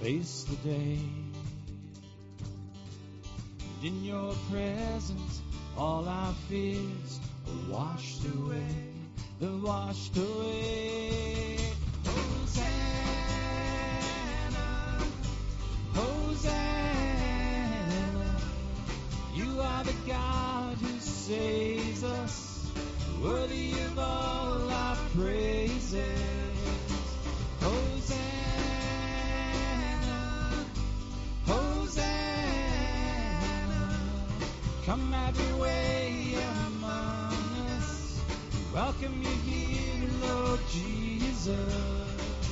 face the day. And in your presence, all our fears are washed away. They're washed away. Hosanna, Hosanna. You are the God who saves us, worthy of all our praises. Hosanna, Hosanna. Come have your way among us. Welcome you here, Lord Jesus.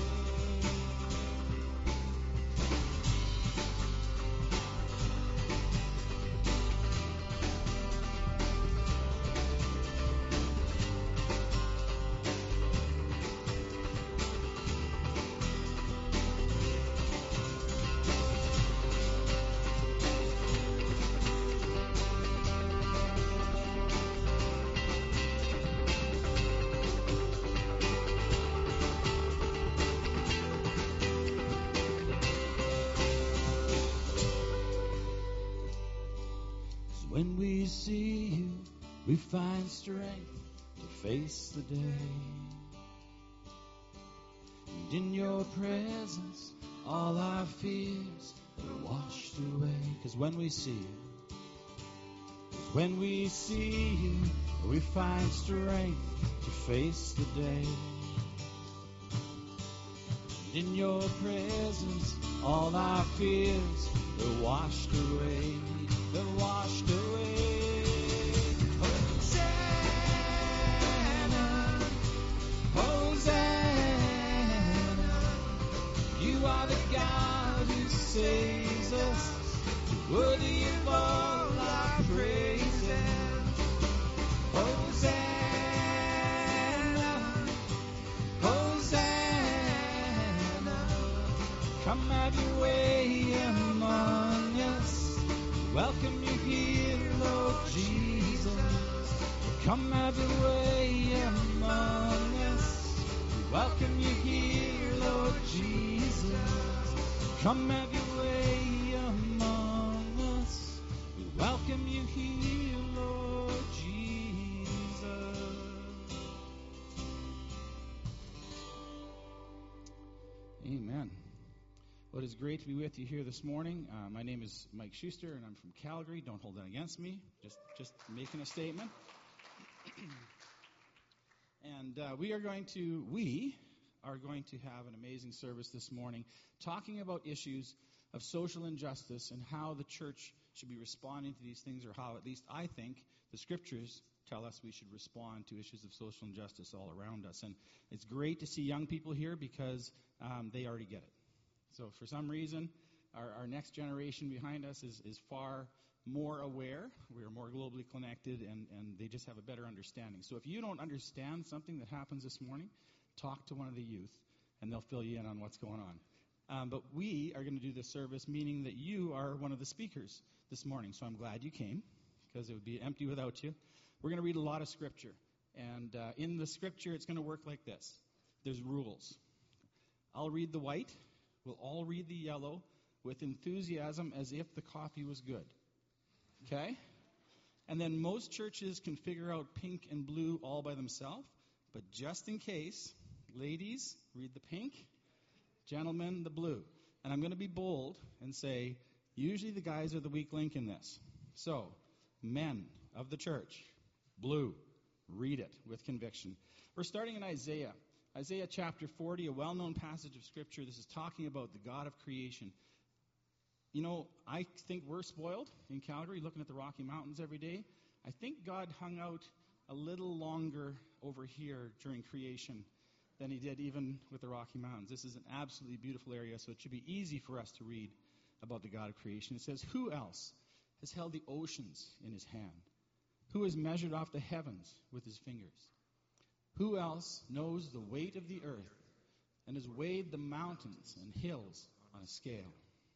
When we see you, we find strength to face the day. And in your presence, all our fears are washed away. Because when we see you, we find strength to face the day. And in your presence, all our fears are washed away. They're washed away. Hosanna, Hosanna. You are the God who saves us, worthy of all our praises. Hosanna, Hosanna. Come have your way among us. Welcome you here, Lord Jesus. Come have your way among us. Welcome you here, Lord Jesus. Come have your way among us. We welcome you here, Lord Jesus. Amen. Well, it is great to be with you here this morning. My name is Mike Schuster, and I'm from Calgary. Don't hold that against me. Just making a statement. And we are going to have an amazing service this morning, talking about issues of social injustice and how the church should be responding to these things, or how, at least I think, the scriptures tell us we should respond to issues of social injustice all around us. And it's great to see young people here because they already get it. So for some reason, our next generation behind us is far more aware. We are more globally connected, and they just have a better understanding. So if you don't understand something that happens this morning, talk to one of the youth, and they'll fill you in on what's going on. But we are going to do this service, meaning that you are one of the speakers this morning. So I'm glad you came, because it would be empty without you. We're going to read a lot of Scripture. And in the Scripture, it's going to work like this. There's rules. I'll read the white. We'll all read the yellow with enthusiasm as if the coffee was good. Okay? And then most churches can figure out pink and blue all by themselves. But just in case, ladies, read the pink. Gentlemen, the blue. And I'm going to be bold and say, usually the guys are the weak link in this. So, men of the church, blue, read it with conviction. We're starting in Isaiah. Isaiah chapter 40, a well-known passage of Scripture. This is talking about the God of creation. You know, I think we're spoiled in Calgary, looking at the Rocky Mountains every day. I think God hung out a little longer over here during creation than he did even with the Rocky Mountains. This is an absolutely beautiful area, so it should be easy for us to read about the God of creation. It says, "Who else has held the oceans in his hand? Who has measured off the heavens with his fingers? Who else knows the weight of the earth and has weighed the mountains and hills on a scale?"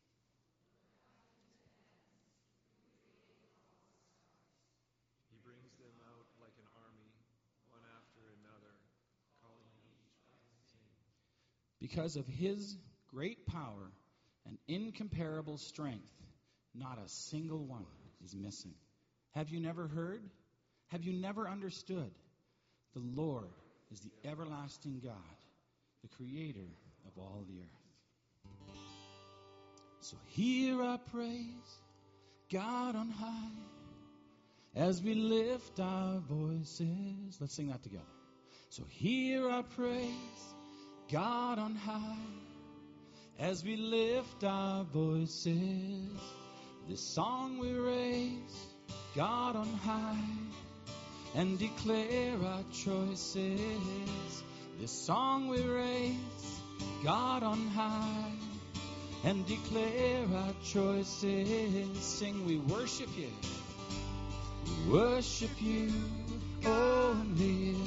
He brings them out like an army, one after another, calling each by his name. Because of his great power an incomparable strength. Not a single one is missing. Have you never heard? Have you never understood? The Lord is the everlasting God, the creator of all the earth. So hear our praise, God on high, as we lift our voices. Let's sing that together. So hear our praise, God on high, as we lift our voices. This song we raise, God on high, and declare our choices. This song we raise, God on high, and declare our choices. Sing, we worship you. We worship you, only you.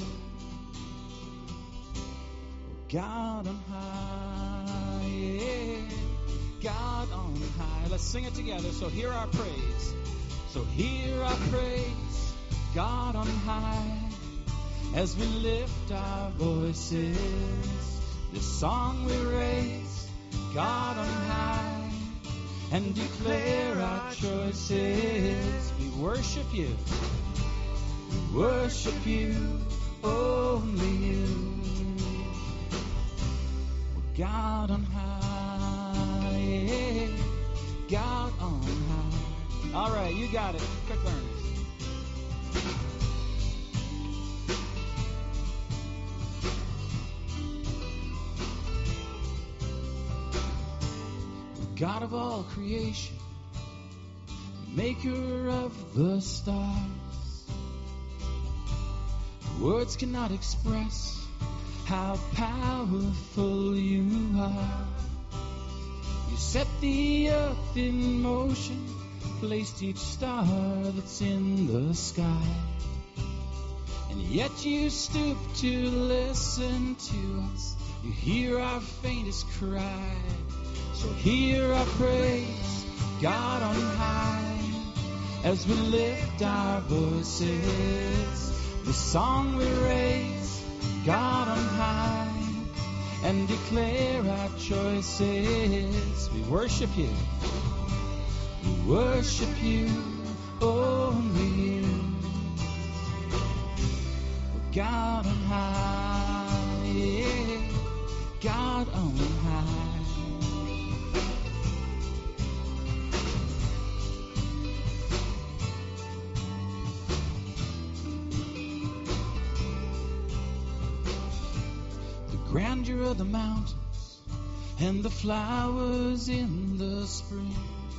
God on high, yeah. God on high. Let's sing it together. So hear our praise. So hear our praise, God on high, as we lift our voices. This song we raise, God on high, and declare our choices. We worship you. We worship you, only you. God on high, yeah. God on high. All right, you got it. Quick learners. God of all creation, maker of the stars. Words cannot express how powerful you are. You set the earth in motion, placed each star that's in the sky. And yet you stoop to listen to us. You hear our faintest cry. So hear our praise, God on high, as we lift our voices. The song we raise, God on high, and declare our choices. We worship you. We worship you, only you. God on high, yeah. God on high. Grandeur of the mountains and the flowers in the spring,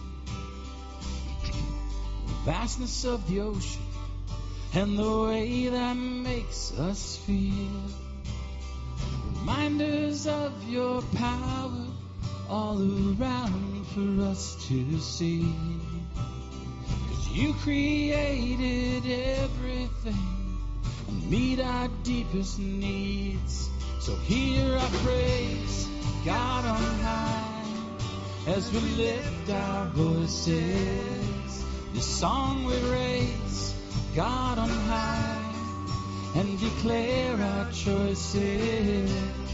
the vastness of the ocean and the way that makes us feel, reminders of your power all around for us to see. 'Cause you created everything and meet our deepest needs. So hear our praise, God on high, as we lift our voices. This song we raise, God on high, and declare our choices.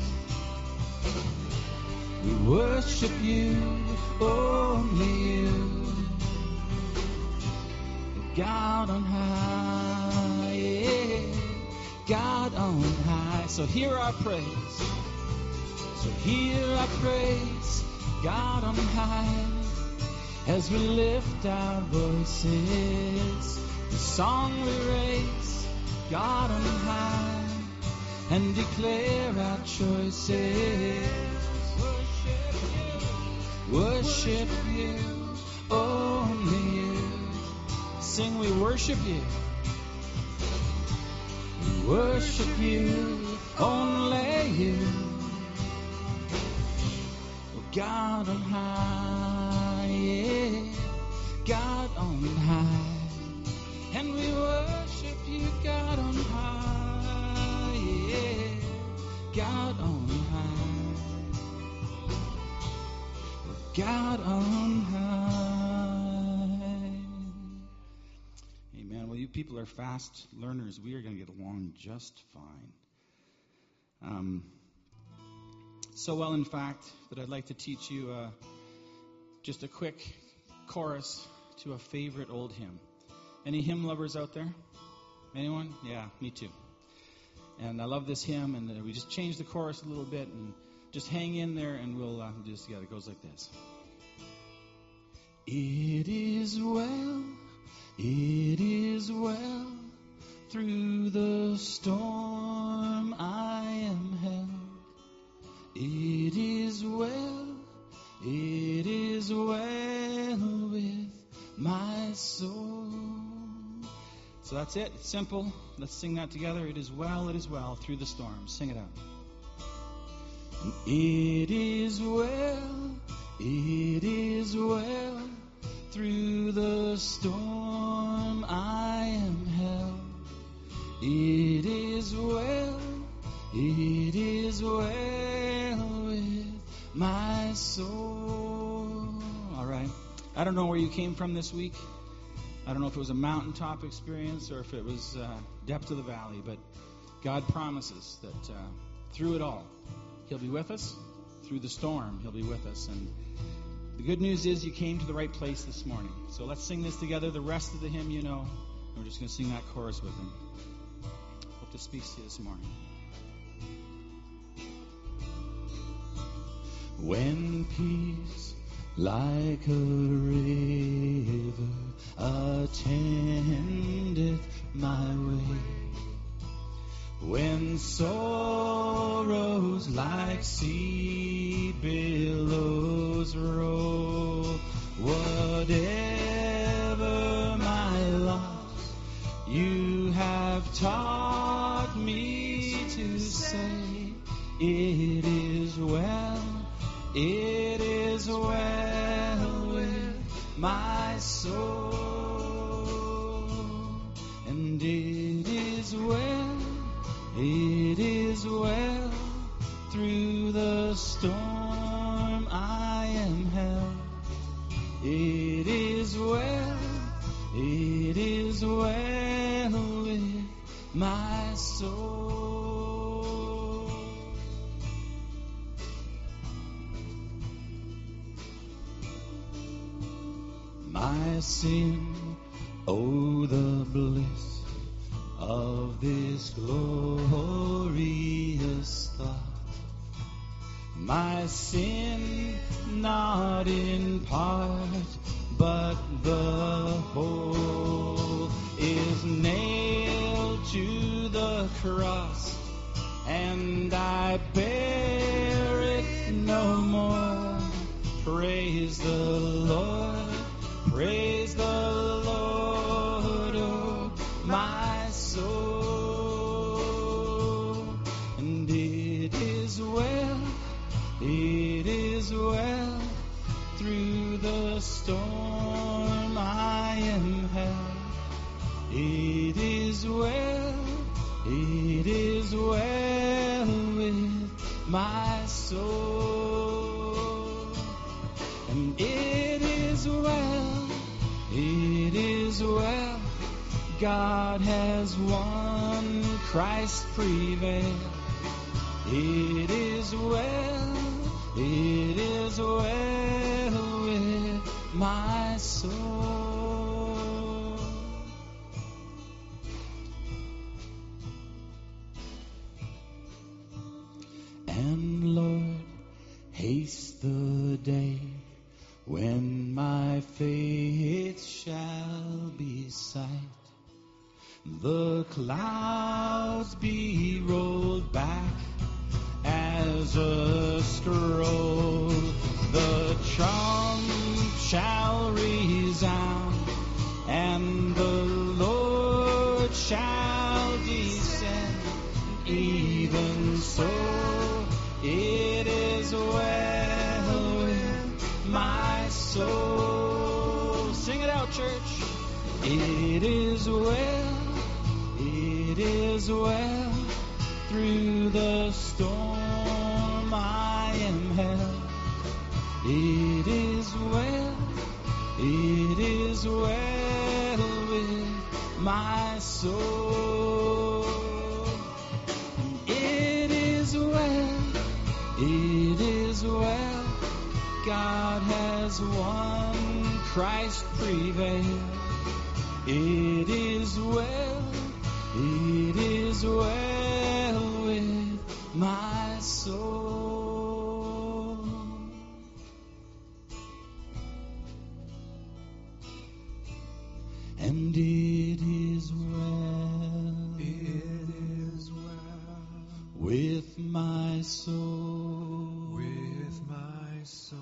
We worship you, only you. God on high, yeah. God on high. So hear our praise. So hear our praise, God on high, as we lift our voices. The song we raise, God on high, and declare our choices. Worship you, only you. Sing, we worship you. Worship you, only you. God on high, yeah. God on high. And we worship you, God on high, yeah. God on high. God on high. Amen. Well, you people are fast learners. We are going to get along just fine. So well, in fact, that I'd like to teach you just a quick chorus to a favorite old hymn. Any hymn lovers out there? Anyone? Yeah, me too. And I love this hymn, and we just changed the chorus a little bit, and just hang in there, and we'll do this together. It goes like this. It is well, through the storm I am held. It is well with my soul. So that's it. It's simple. Let's sing that together. It is well through the storm. Sing it out. It is well through the storm I am held. It is well with my soul. All right. I don't know where you came from this week. I don't know if it was a mountaintop experience or if it was depth of the valley, but God promises that through it all, He'll be with us. Through the storm, He'll be with us. And the good news is you came to the right place this morning. So let's sing this together. The rest of the hymn you know. And we're just going to sing that chorus with Him. Hope this speaks to you this morning. When peace like a river attendeth my way, when sorrows like sea billows roll, whatever my loss, you have taught me to say, it is well with my soul, and it is well through the storm I am held. It is well with my soul. My sin, oh the bliss of this glorious thought. My sin, not in part, but the whole, is nailed to the cross, and I bear it no more. Praise the Lord, praise the Lord, oh my soul. And it is well through the storm I am held. It is well with my soul. And it is well, God has won, Christ prevailed. It is well with my soul. And Lord, haste the day when my faith shall be sight. The clouds be rolled back as a scroll. The trump shall resound, and the Lord shall descend. Even so, it is well with my soul. Sing it out, church. It is well through the storm I am held. It is well with my soul. It is well, God has has won, Christ prevailed. It is well with my soul. And it is well with my soul. With my soul.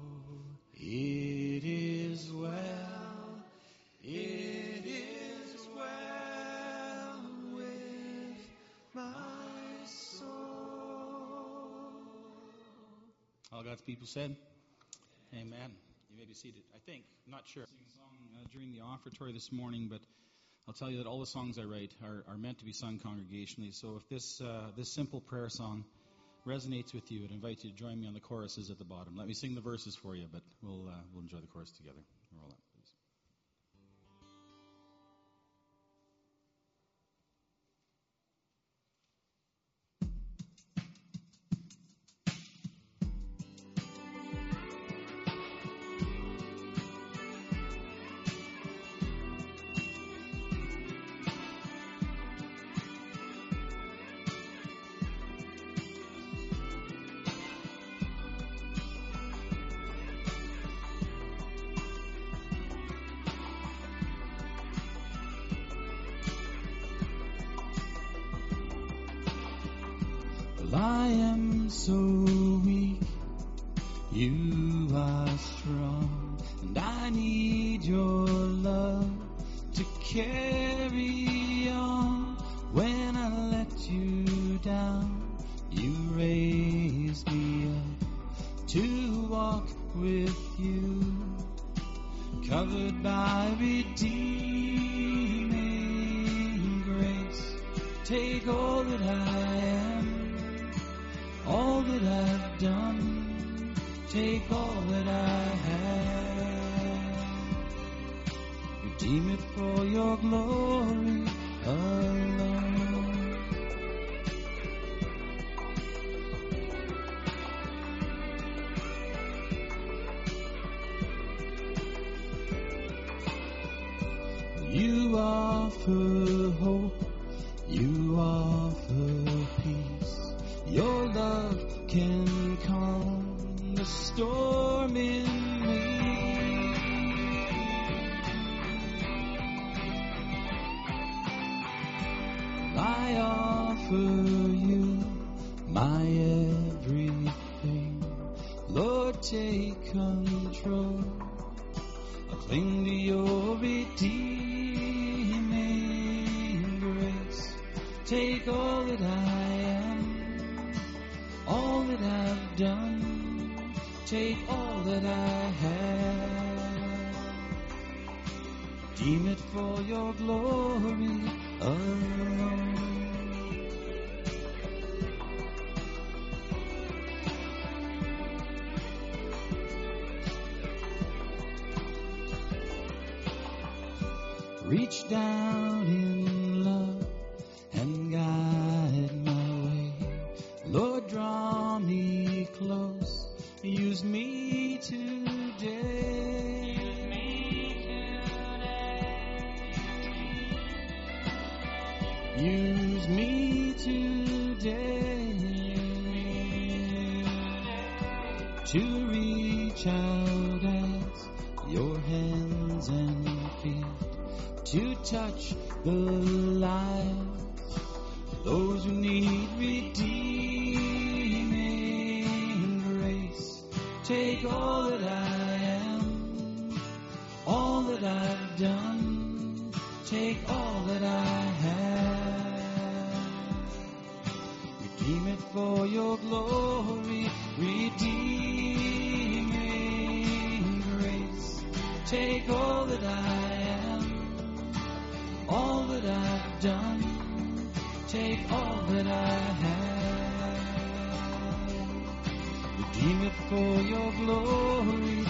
It is well. It is well with my soul. All God's people said, amen. You may be seated. I think, I'm not sure. I sang a song during the offertory this morning, but I'll tell you that all the songs I write are meant to be sung congregationally. So if this simple prayer song resonates with you, I'd invite you to join me on the choruses at the bottom. Let me sing the verses for you, but we'll enjoy the chorus together. Roll up, please. I am so weak, you are strong, and I need your love to carry on. When I let you down, you raise me up to walk with you, covered by redeeming grace. Take all that I am, all that I've done, take all that I have, redeem it for your glory alone. You offer hope, you offer peace. Your love can calm the storm in me. I offer you my everything. Lord, take control. I cling to your redeeming grace. Take all that I am, all that I've done, take all that I have, redeem it for your glory alone. Reach down in love and guide my way. Lord, draw me close. Use me today. Use me today to reach out as your hands and feet, to touch the lives of those who need redeeming grace. Take all that I am, all that I've done, take all that I have, redeem it for your glory, redeeming grace. Take all that I am, all that I've done, take all that I have, redeem it for your glory,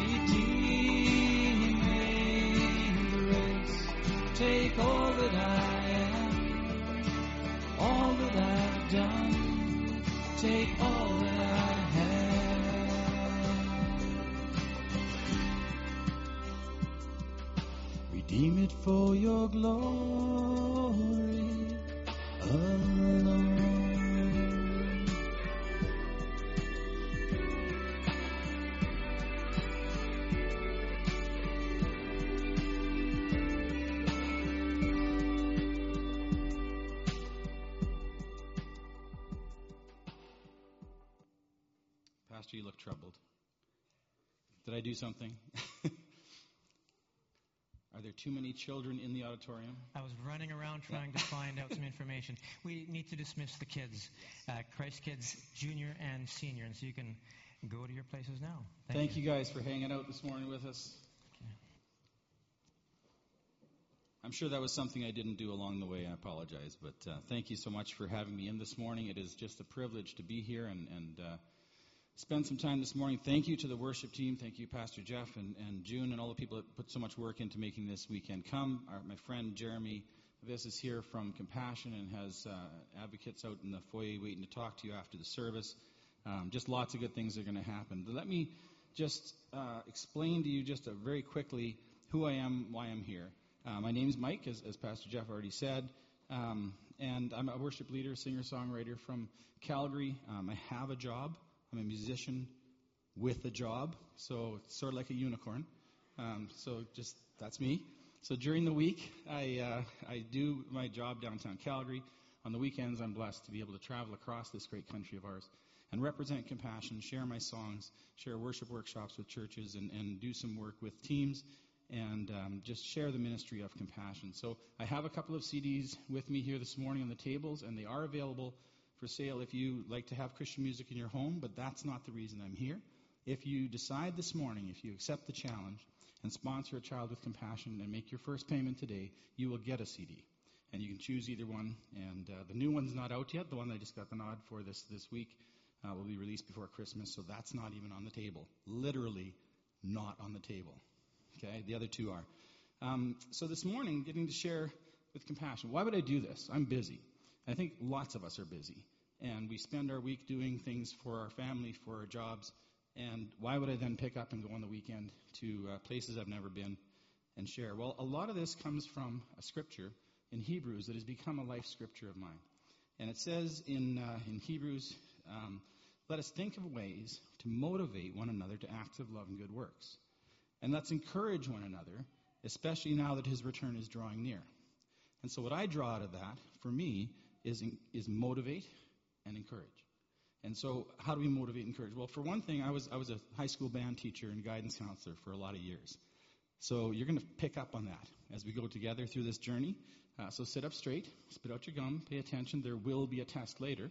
redeeming grace. Take all that I am, all that I've done, take all that I have, Redeem it for your glory alone. Pastor, you look troubled. Did I do something? Are there too many children in the auditorium? I was running around trying to find out some information. We need to dismiss the kids, Christ Kids Junior and Senior, and so you can go to your places now. Thank you guys for hanging out this morning with us. Okay. I'm sure that was something I didn't do along the way. I apologize, but thank you so much for having me in this morning. It is just a privilege to be here and spend some time this morning. Thank you to the worship team. Thank you, Pastor Jeff and June and all the people that put so much work into making this weekend come. My friend Jeremy Viss is here from Compassion and has advocates out in the foyer waiting to talk to you after the service. Just lots of good things are going to happen. Let me just explain to you just very quickly who I am, why I'm here. My name is Mike, as Pastor Jeff already said, and I'm a worship leader, singer-songwriter from Calgary. I have a job. I'm a musician with a job, so it's sort of like a unicorn. That's me. So during the week, I do my job downtown Calgary. On the weekends, I'm blessed to be able to travel across this great country of ours and represent Compassion, share my songs, share worship workshops with churches, and do some work with teams, and just share the ministry of Compassion. So I have a couple of CDs with me here this morning on the tables, and they are available for sale if you like to have Christian music in your home, but that's not the reason I'm here. If you decide this morning, if you accept the challenge and sponsor a child with Compassion and make your first payment today, you will get a CD. And you can choose either one. And the new one's not out yet. The one I just got the nod for this week will be released before Christmas, so that's not even on the table. Literally not on the table. Okay? The other two are. So this morning, getting to share with Compassion. Why would I do this? I'm busy. I think lots of us are busy, and we spend our week doing things for our family, for our jobs, and why would I then pick up and go on the weekend to places I've never been and share? Well, a lot of this comes from a scripture in Hebrews that has become a life scripture of mine, and it says in Hebrews, let us think of ways to motivate one another to acts of love and good works, and let's encourage one another, especially now that his return is drawing near. And so what I draw out of that, for me, is motivate and encourage. And so how do we motivate and encourage? Well, for one thing, I was a high school band teacher and guidance counselor for a lot of years. So you're going to pick up on that as we go together through this journey. So sit up straight, spit out your gum, pay attention. There will be a test later.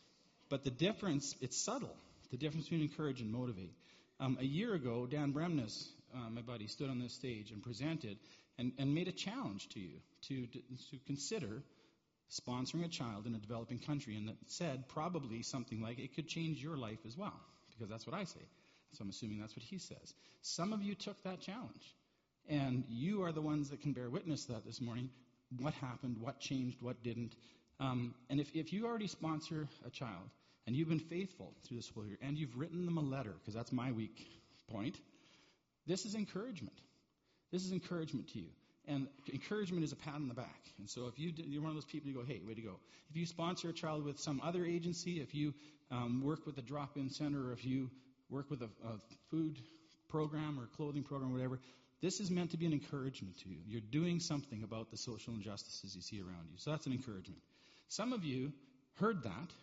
But the difference, it's subtle, the difference between encourage and motivate. A year ago, Dan Bremnes, my buddy, stood on this stage and presented and made a challenge to you to consider sponsoring a child in a developing country, and that said probably something like it could change your life as well, because that's what I say. So I'm assuming that's what he says. Some of you took that challenge, and you are the ones that can bear witness to that this morning. What happened, what changed, what didn't. And if you already sponsor a child, and you've been faithful through this whole year, and you've written them a letter, because that's my weak point, this is encouragement. This is encouragement to you. And encouragement is a pat on the back. And so if you're one of those people, you go, hey, way to go. If you sponsor a child with some other agency, if you work with a drop-in center, or if you work with a food program or clothing program or whatever, this is meant to be an encouragement to you. You're doing something about the social injustices you see around you. So that's an encouragement. Some of you heard that,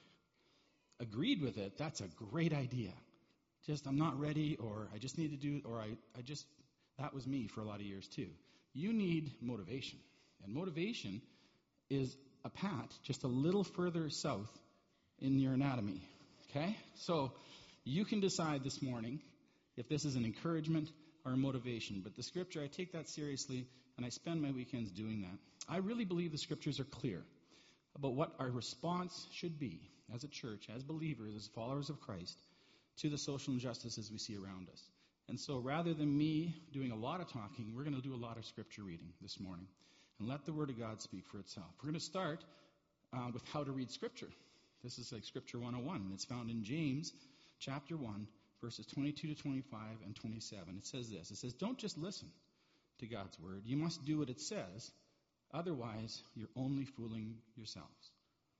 agreed with it. That's a great idea. I'm not ready, or I just need to do it, or that was me for a lot of years too. You need motivation. And motivation is a pat just a little further south in your anatomy. Okay? So you can decide this morning if this is an encouragement or a motivation. But the scripture, I take that seriously, and I spend my weekends doing that. I really believe the scriptures are clear about what our response should be as a church, as believers, as followers of Christ, to the social injustices we see around us. And so rather than me doing a lot of talking, we're going to do a lot of scripture reading this morning and let the Word of God speak for itself. We're going to start with how to read Scripture. This is like Scripture 101. It's found in James chapter 1, verses 22 to 25 and 27. It says this. It says, don't just listen to God's word. You must do what it says. Otherwise, you're only fooling yourselves.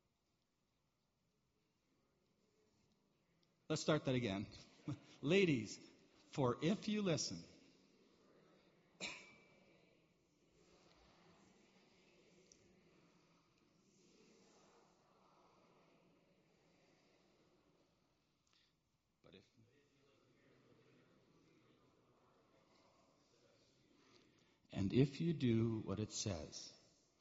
Let's start that again. Ladies, for if you listen. And if you do what it says.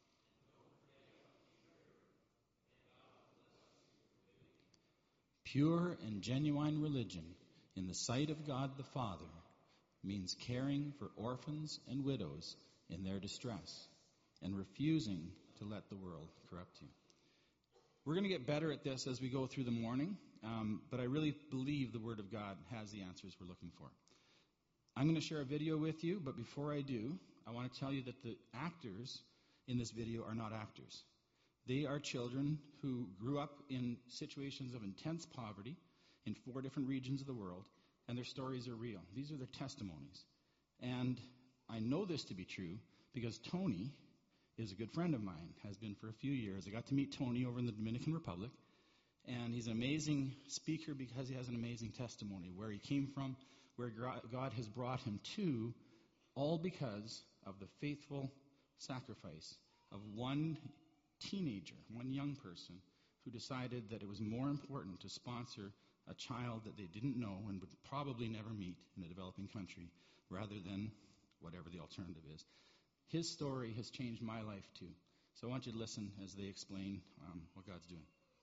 Pure and genuine religion in the sight of God the Father means caring for orphans and widows in their distress and refusing to let the world corrupt you. We're going to get better at this as we go through the morning, but I really believe the Word of God has the answers we're looking for. I'm going to share a video with you, but before I do, I want to tell you that the actors in this video are not actors. They are children who grew up in situations of intense poverty in 4 different regions of the world, and their stories are real. These are their testimonies. And I know this to be true because Tony is a good friend of mine, has been for a few years. I got to meet Tony over in the Dominican Republic, and he's an amazing speaker because he has an amazing testimony, where he came from, where God has brought him to, all because of the faithful sacrifice of one teenager, one young person, who decided that it was more important to sponsor a child that they didn't know and would probably never meet in a developing country, rather than whatever the alternative is. His story has changed my life too. So I want you to listen as they explain what God's doing.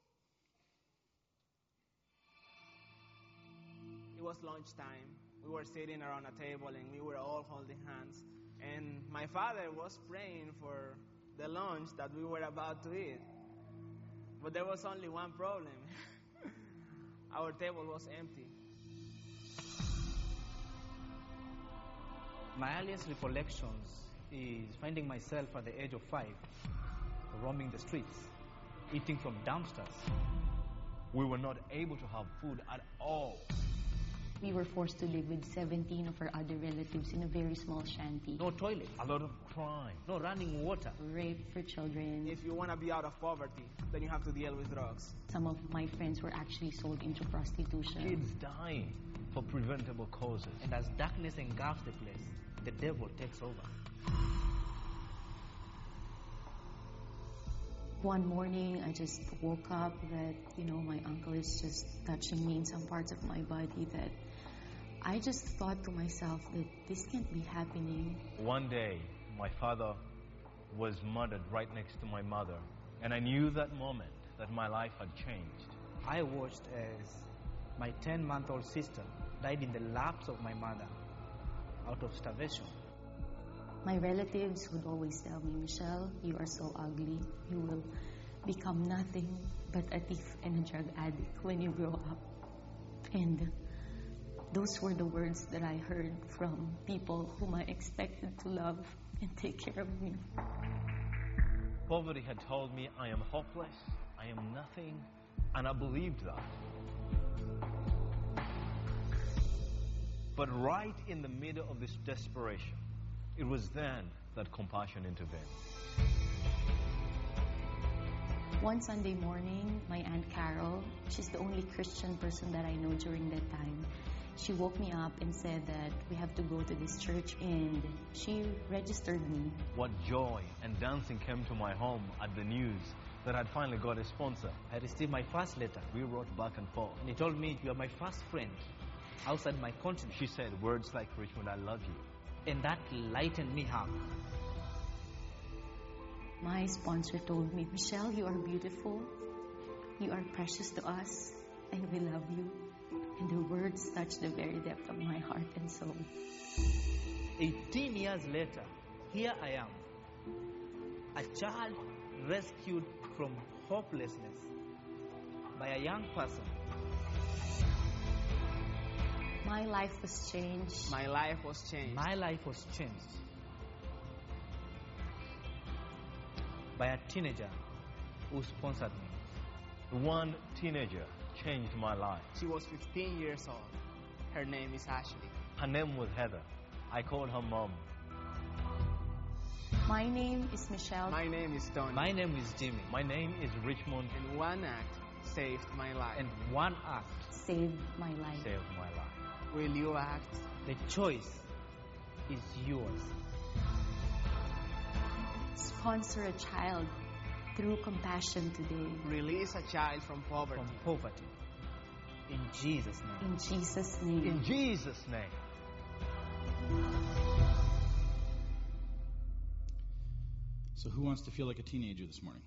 It was lunchtime. We were sitting around a table and we were all holding hands. And my father was praying for the lunch that we were about to eat. But there was only one problem. Our table was empty. My earliest recollections is finding myself at the age of 5, roaming the streets, eating from dumpsters. We were not able to have food at all. We were forced to live with 17 of our other relatives in a very small shanty. No toilet, A lot of crime. no running water. Rape for children. If you want to be out of poverty, then you have to deal with drugs. Some of my friends were actually sold into prostitution. Kids dying for preventable causes. And as darkness engulfs the place, the devil takes over. One morning, I just woke up that, my uncle is just touching me in some parts of my body, that I just thought to myself that this can't be happening. One day, my father was murdered right next to my mother. And I knew that moment that my life had changed. I watched as my 10-month-old sister died in the laps of my mother out of starvation. My relatives would always tell me, Michelle, you are so ugly. You will become nothing but a thief and a drug addict when you grow up. And those were the words that I heard from people whom I expected to love and take care of me. Poverty had told me I am hopeless, I am nothing, and I believed that. But right in the middle of this desperation, it was then that compassion intervened. One Sunday morning, my Aunt Carol, she's the only Christian person that I know during that time, she woke me up and said that we have to go to this church, and she registered me. What joy and dancing came to my home at the news that I'd finally got a sponsor. I received my first letter. We wrote back and forth. And he told me, you are my first friend outside my continent. She said words like, Richmond, I love you. And that lightened me up. My sponsor told me, Michelle, you are beautiful. You are precious to us, and we love you. And the words touched the very depth of my heart and soul. 18 years later, here I am, a child rescued from hopelessness by a young person. My life was changed. My life was changed. My life was changed by a teenager who sponsored me. One teenager changed my life. She was 15 years old. Her name is Ashley. Her name was Heather. I called her mom. My name is Michelle. My name is Tony. My name is Jimmy. My name is Richmond. And one act saved my life. And one act Saved my life. Saved my life. Will you act? The choice is yours. Sponsor a child through compassion today. Release a child from poverty. From poverty. In Jesus' name. In Jesus' name. In Jesus' name. So who wants to feel like a teenager this morning?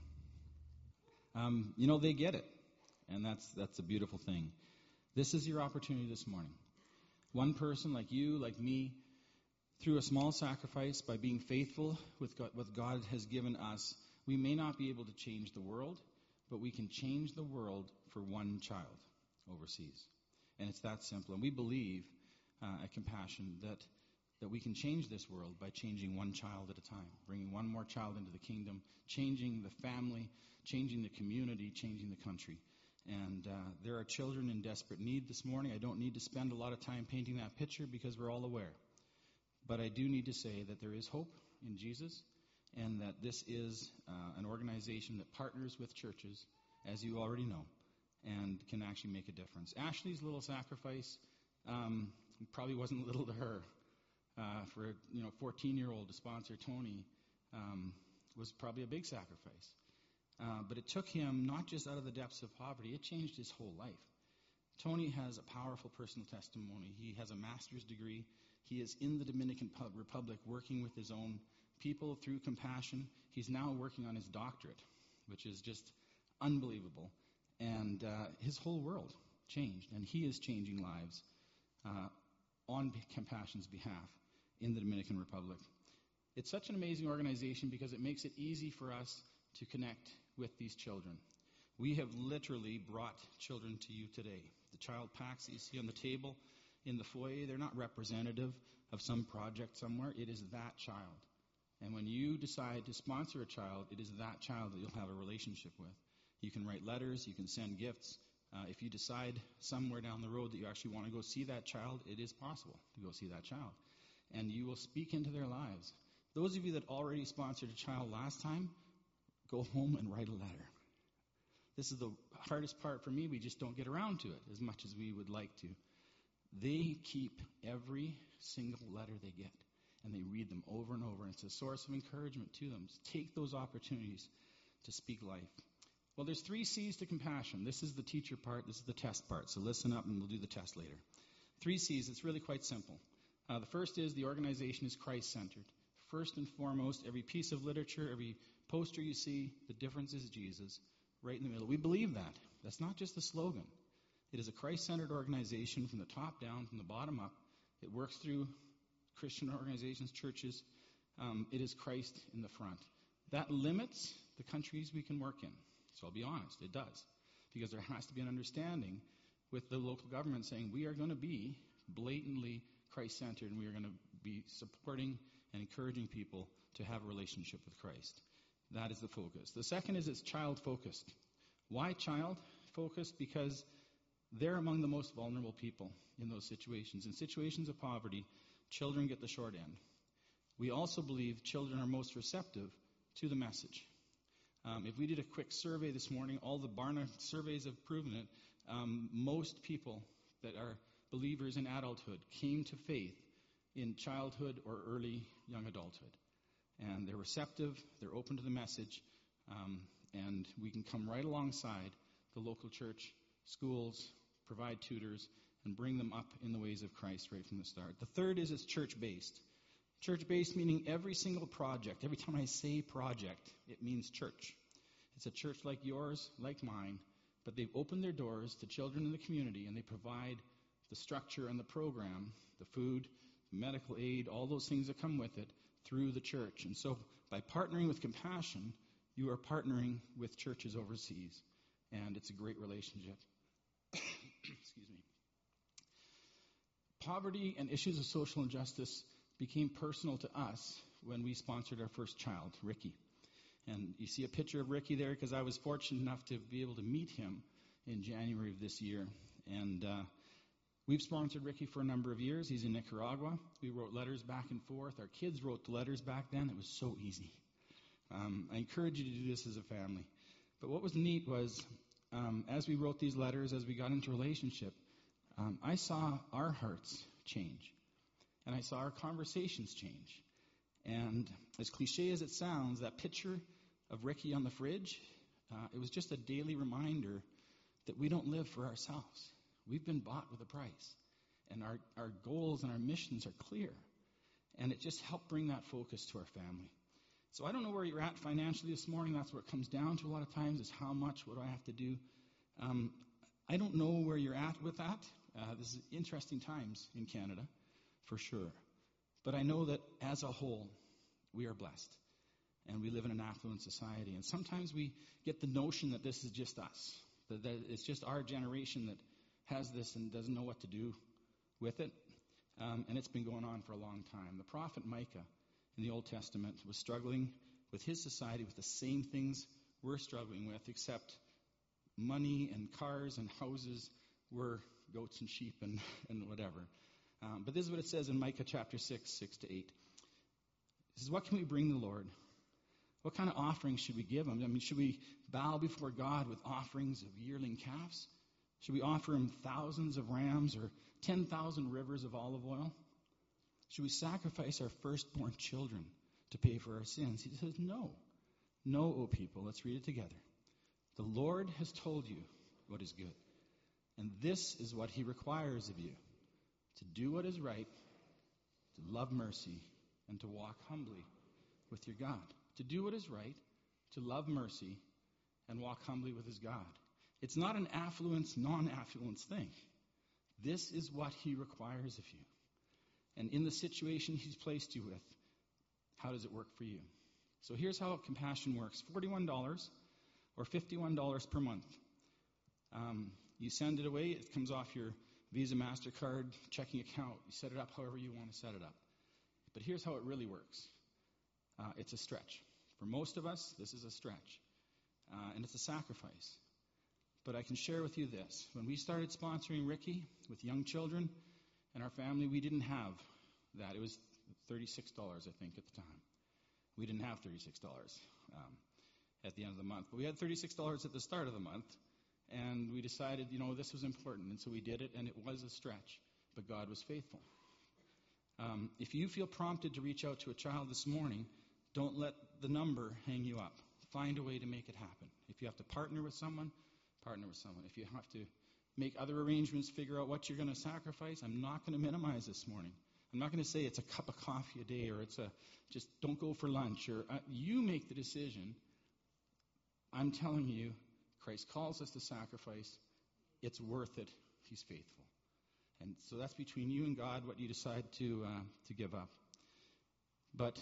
They get it. And that's a beautiful thing. This is your opportunity this morning. One person like you, like me, through a small sacrifice, by being faithful with what God has given us, we may not be able to change the world, but we can change the world for one child overseas. And it's that simple. And we believe at Compassion that we can change this world by changing one child at a time, bringing one more child into the kingdom, changing the family, changing the community, changing the country. And there are children in desperate need this morning. I don't need to spend a lot of time painting that picture because we're all aware. But I do need to say that there is hope in Jesus, and that this is an organization that partners with churches, as you already know, and can actually make a difference. Ashley's little sacrifice probably wasn't little to her. For a 14-year-old to sponsor Tony was probably a big sacrifice. But it took him not just out of the depths of poverty, it changed his whole life. Tony has a powerful personal testimony. He has a master's degree. He is in the Dominican Republic working with his own people through Compassion. He's now working on his doctorate, which is just unbelievable. And his whole world changed, and he is changing lives on Compassion's behalf in the Dominican Republic. It's such an amazing organization because it makes it easy for us to connect with these children. We have literally brought children to you today. The child packs that you see on the table in the foyer, they're not representative of some project somewhere. It is that child. And when you decide to sponsor a child, it is that child that you'll have a relationship with. You can write letters, you can send gifts. If you decide somewhere down the road that you actually want to go see that child, it is possible to go see that child. And you will speak into their lives. Those of you that already sponsored a child last time, go home and write a letter. This is the hardest part for me. We just don't get around to it as much as we would like to. They keep every single letter they get, and they read them over and over. And it's a source of encouragement to them. Take those opportunities to speak life. Well, there's 3 C's to Compassion. This is the teacher part. This is the test part. So listen up, and we'll do the test later. 3 C's. It's really quite simple. The first is the organization is Christ-centered. First and foremost, every piece of literature, every poster you see, the difference is Jesus, right in the middle. We believe that. That's not just a slogan. It is a Christ-centered organization from the top down, from the bottom up. It works through Christian organizations, churches. It is Christ in the front. That limits the countries we can work in. So I'll be honest, it does. Because there has to be an understanding with the local government saying we are going to be blatantly Christ-centered, and we are going to be supporting and encouraging people to have a relationship with Christ. That is the focus. The second is it's child-focused. Why child-focused? Because they're among the most vulnerable people in those situations. In situations of poverty, children get the short end. We also believe children are most receptive to the message. If we did a quick survey this morning, all the Barna surveys have proven it. Most people that are believers in adulthood came to faith in childhood or early young adulthood. And they're receptive, they're open to the message, and we can come right alongside the local church, schools, provide tutors, and bring them up in the ways of Christ right from the start. The third is it's church-based. Church-based meaning every single project. Every time I say project, it means church. It's a church like yours, like mine, but they've opened their doors to children in the community, and they provide the structure and the program, the food, the medical aid, all those things that come with it through the church. And so by partnering with Compassion, you are partnering with churches overseas, and it's a great relationship. Excuse me. Poverty and issues of social injustice became personal to us when we sponsored our first child, Ricky. And you see a picture of Ricky there because I was fortunate enough to be able to meet him in January of this year. And We've sponsored Ricky for a number of years. He's in Nicaragua. We wrote letters back and forth. Our kids wrote the letters back then. It was so easy. I encourage you to do this as a family. But what was neat was, as we wrote these letters, as we got into relationship, I saw our hearts change. And I saw our conversations change. And as cliche as it sounds, that picture of Ricky on the fridge, it was just a daily reminder that we don't live for ourselves. We've been bought with a price. And our goals and our missions are clear. And it just helped bring that focus to our family. So I don't know where you're at financially this morning. That's what it comes down to a lot of times, is how much, what do I have to do? I don't know where you're at with that. This is interesting times in Canada, for sure. But I know that as a whole, we are blessed. And we live in an affluent society. And sometimes we get the notion that this is just us. That it's just our generation that has this and doesn't know what to do with it. And it's been going on for a long time. The prophet Micah in the Old Testament was struggling with his society with the same things we're struggling with, except money and cars and houses were goats and sheep and whatever. But this is what it says in Micah chapter 6, 6 to 8. It says, what can we bring the Lord? What kind of offerings should we give him? I mean, should we bow before God with offerings of yearling calves? Should we offer him thousands of rams or 10,000 rivers of olive oil? Should we sacrifice our firstborn children to pay for our sins? He says, no. No, O people. Let's read it together. The Lord has told you what is good. And this is what he requires of you. To do what is right, to love mercy, and to walk humbly with your God. To do what is right, to love mercy, and walk humbly with his God. It's not an affluence, non-affluence thing. This is what he requires of you. And in the situation he's placed you with, how does it work for you? So here's how compassion works. $41 or $51 per month. You send it away. It comes off your Visa, MasterCard, checking account. You set it up however you want to set it up. But here's how it really works. It's a stretch. For most of us, this is a stretch. And it's a sacrifice. But I can share with you this. When we started sponsoring Ricky with young children in our family, we didn't have that. It was $36, I think, at the time. We didn't have $36 at the end of the month. But we had $36 at the start of the month. And we decided, this was important. And so we did it, and it was a stretch. But God was faithful. If you feel prompted to reach out to a child this morning, don't let the number hang you up. Find a way to make it happen. If you have to partner with someone, partner with someone. If you have to make other arrangements, figure out what you're going to sacrifice, I'm not going to minimize this morning. I'm not going to say it's a cup of coffee a day or it's just don't go for lunch. Or you make the decision. I'm telling you, Christ calls us to sacrifice. It's worth it. He's faithful. And so that's between you and God, what you decide to give up. But,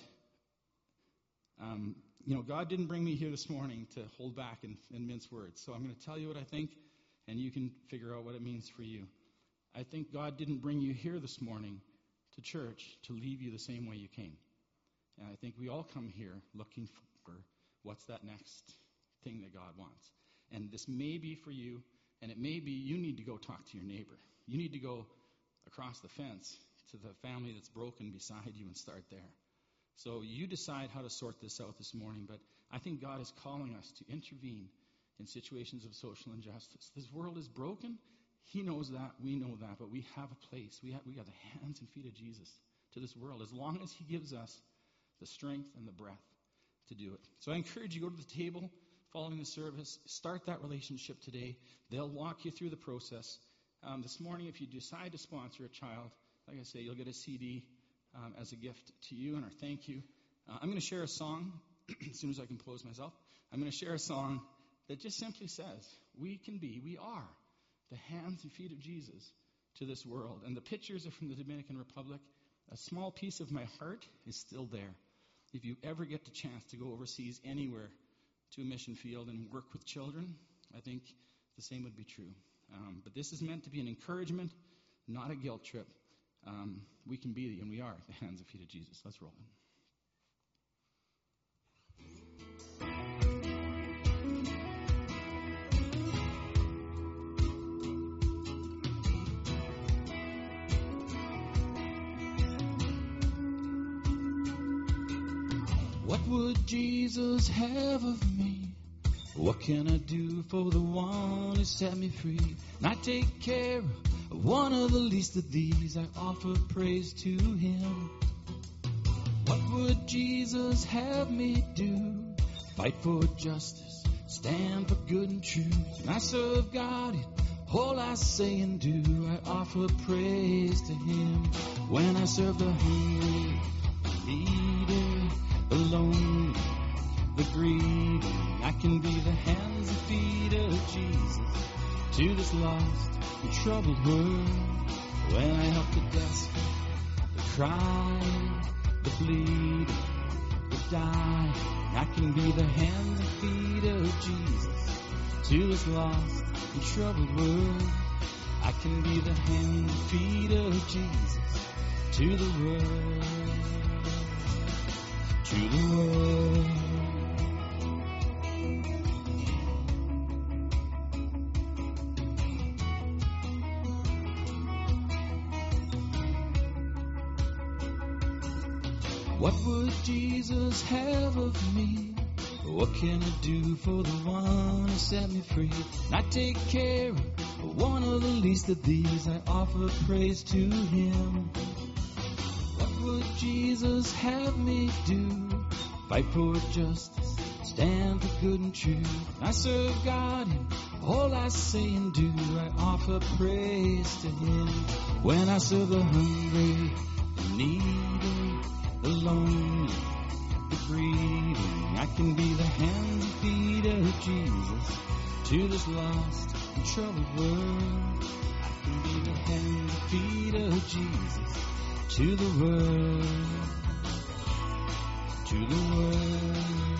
God didn't bring me here this morning to hold back and mince words. So I'm going to tell you what I think, and you can figure out what it means for you. I think God didn't bring you here this morning to church to leave you the same way you came. And I think we all come here looking for what's that next thing that God wants. And this may be for you, and it may be you need to go talk to your neighbor. You need to go across the fence to the family that's broken beside you and start there. So you decide how to sort this out this morning, but I think God is calling us to intervene in situations of social injustice. This world is broken. He knows that. We know that. But we have a place. We got the hands and feet of Jesus to this world, as long as he gives us the strength and the breath to do it. So I encourage you, go to the table following the service. Start that relationship today. They'll walk you through the process. This morning, if you decide to sponsor a child, like I say, you'll get a CD as a gift to you and our thank you. I'm going to share a song as soon as I compose myself. I'm going to share a song that just simply says, we are the hands and feet of Jesus to this world. And the pictures are from the Dominican Republic. A small piece of my heart is still there. If you ever get the chance to go overseas anywhere to a mission field and work with children, I think the same would be true. But this is meant to be an encouragement, not a guilt trip. We can be, and we are, the hands and feet of Jesus. Let's roll in. What would Jesus have of me? What can I do for the one who set me free? And I take care of one of the least of these. I offer praise to him. What would Jesus have me do? Fight for justice, stand for good and truth. And I serve God in all I say and do. I offer praise to him. When I serve the hungry, the needy, the lonely, the greedy, I can be the hands and feet of Jesus to this lost and troubled world. When I help the desperate, the crying, the bleeding, the dying, I can be the hands and feet of Jesus to this lost and troubled world. I can be the hands and feet of Jesus to the world, to the world. What would Jesus have of me? What can I do for the one who set me free? And I take care of one of the least of these. I offer praise to him. What would Jesus have me do? Fight for justice, stand for good and truth. I serve God in all I say and do. I offer praise to him. When I serve the hungry, the needy, the lonely, the greedy, I can be the hands and feet of Jesus to this lost and troubled world. I can be the hands and feet of Jesus to the world, to the world.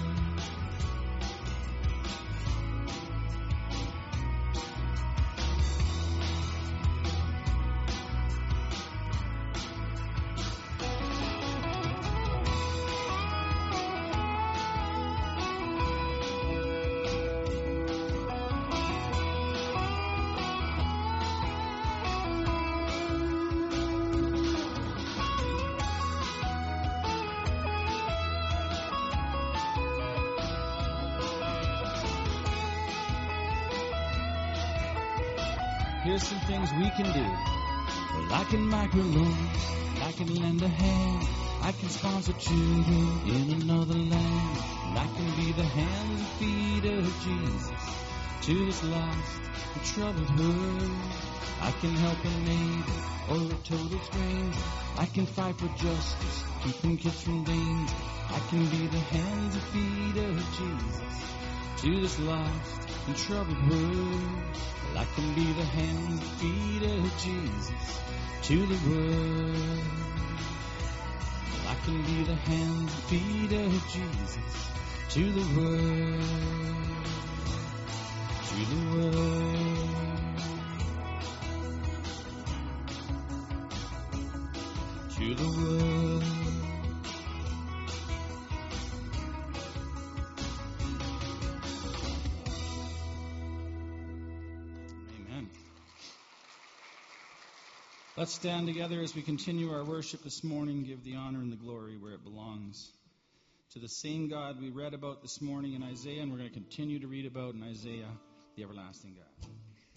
Here's some things we can do. Well, I can microloan, I can lend a hand, I can sponsor children in another land, and I can be the hands and feet of Jesus to this lost and troubled world. I can help a neighbor or a total stranger. I can fight for justice, keeping kids from danger. I can be the hands and feet of Jesus to this lost and troubled world. I can be the hands and feet of Jesus to the world. I can be the hands and feet of Jesus to the world, to the world, to the world. Let's stand together as we continue our worship this morning. Give the honor and the glory where it belongs to the same God we read about this morning in Isaiah, and we're going to continue to read about in Isaiah, the everlasting God.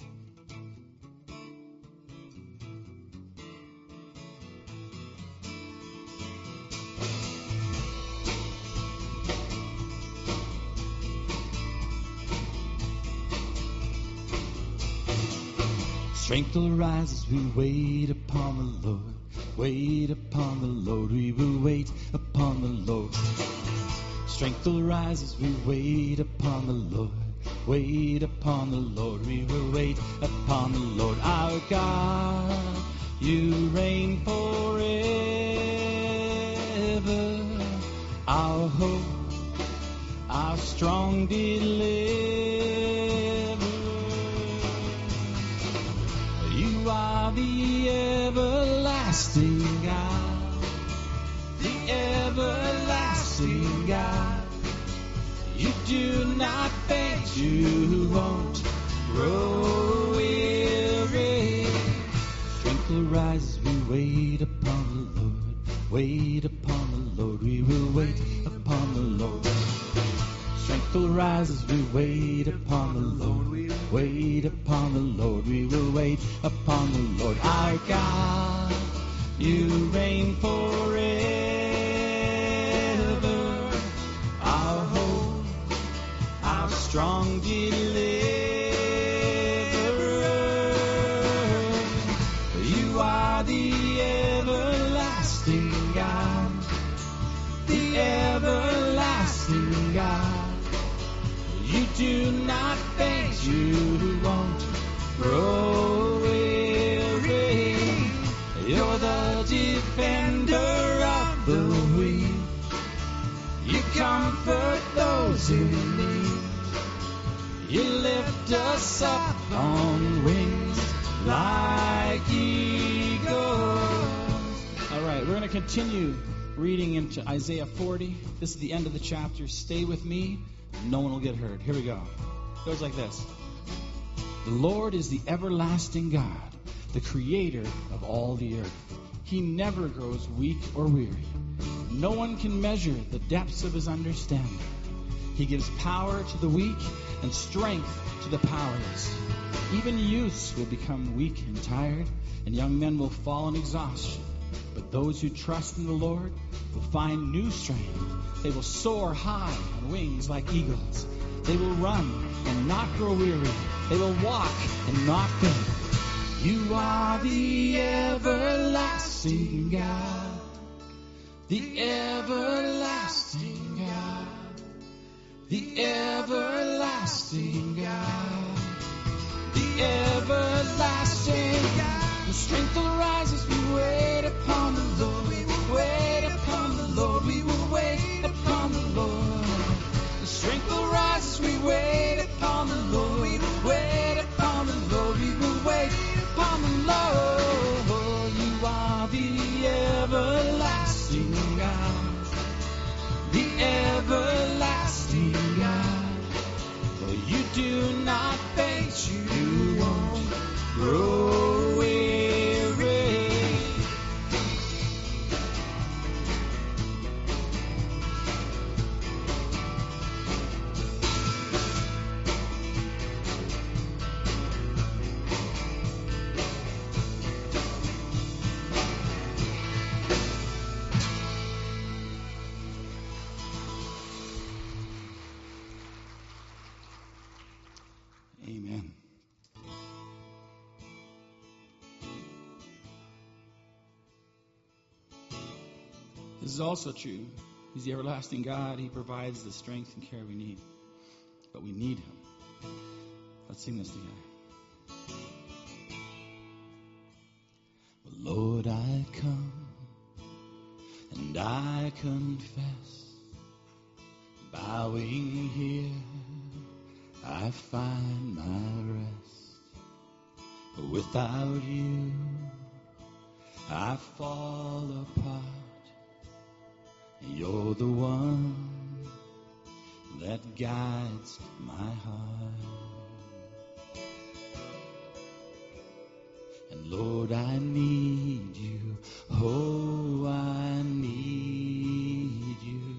Strength will rise as we wait upon the Lord. Wait upon the Lord. We will wait upon the Lord. Strength will rise as we wait upon the Lord. Wait upon the Lord. We will wait upon the Lord. Our God, you reign forever. Our hope, our strong deliverer. You are the everlasting God, the everlasting God. You do not faint, you won't grow weary. Strength will rise as we wait upon the Lord. wait upon the Lord. We will wait upon the Lord. Strength will rise as we wait upon the Lord. Wait upon the Lord. We will wait upon the Lord. Our God, you reign forever. Our hope, our strong deliverer. You are the everlasting God. The everlasting God. You do not faint, you won't grow weary. You're the defender of the weak. You comfort those who need. You lift us up on wings like eagles. All right, we're going to continue reading into Isaiah 40. This is the end of the chapter. Stay with me. No one will get hurt. Here we go. It goes like this. The Lord is the everlasting God, the creator of all the earth. He never grows weak or weary. No one can measure the depths of his understanding. He gives power to the weak and strength to the powerless. Even youths will become weak and tired, and young men will fall in exhaustion. But those who trust in the Lord will find new strength. They will soar high on wings like eagles. They will run and not grow weary. They will walk and not faint. You are the everlasting God. The everlasting God. The everlasting God. The everlasting God. The strength will rise as we wait upon the Lord. We will wait upon the Lord. We will wait upon the Lord. The strength will rise as we wait upon the Lord. We will wait upon the Lord. We will wait upon the Lord. You are the everlasting God. The everlasting God. For you do not faint. You won't grow weary. Amen. This is also true. He's the everlasting God. He provides the strength and care we need. But we need Him. Let's sing this together. Lord, I come and I confess, bowing here, I find my rest. Without you, I fall apart. You're the one that guides my heart. And Lord, I need you. Oh, I need you.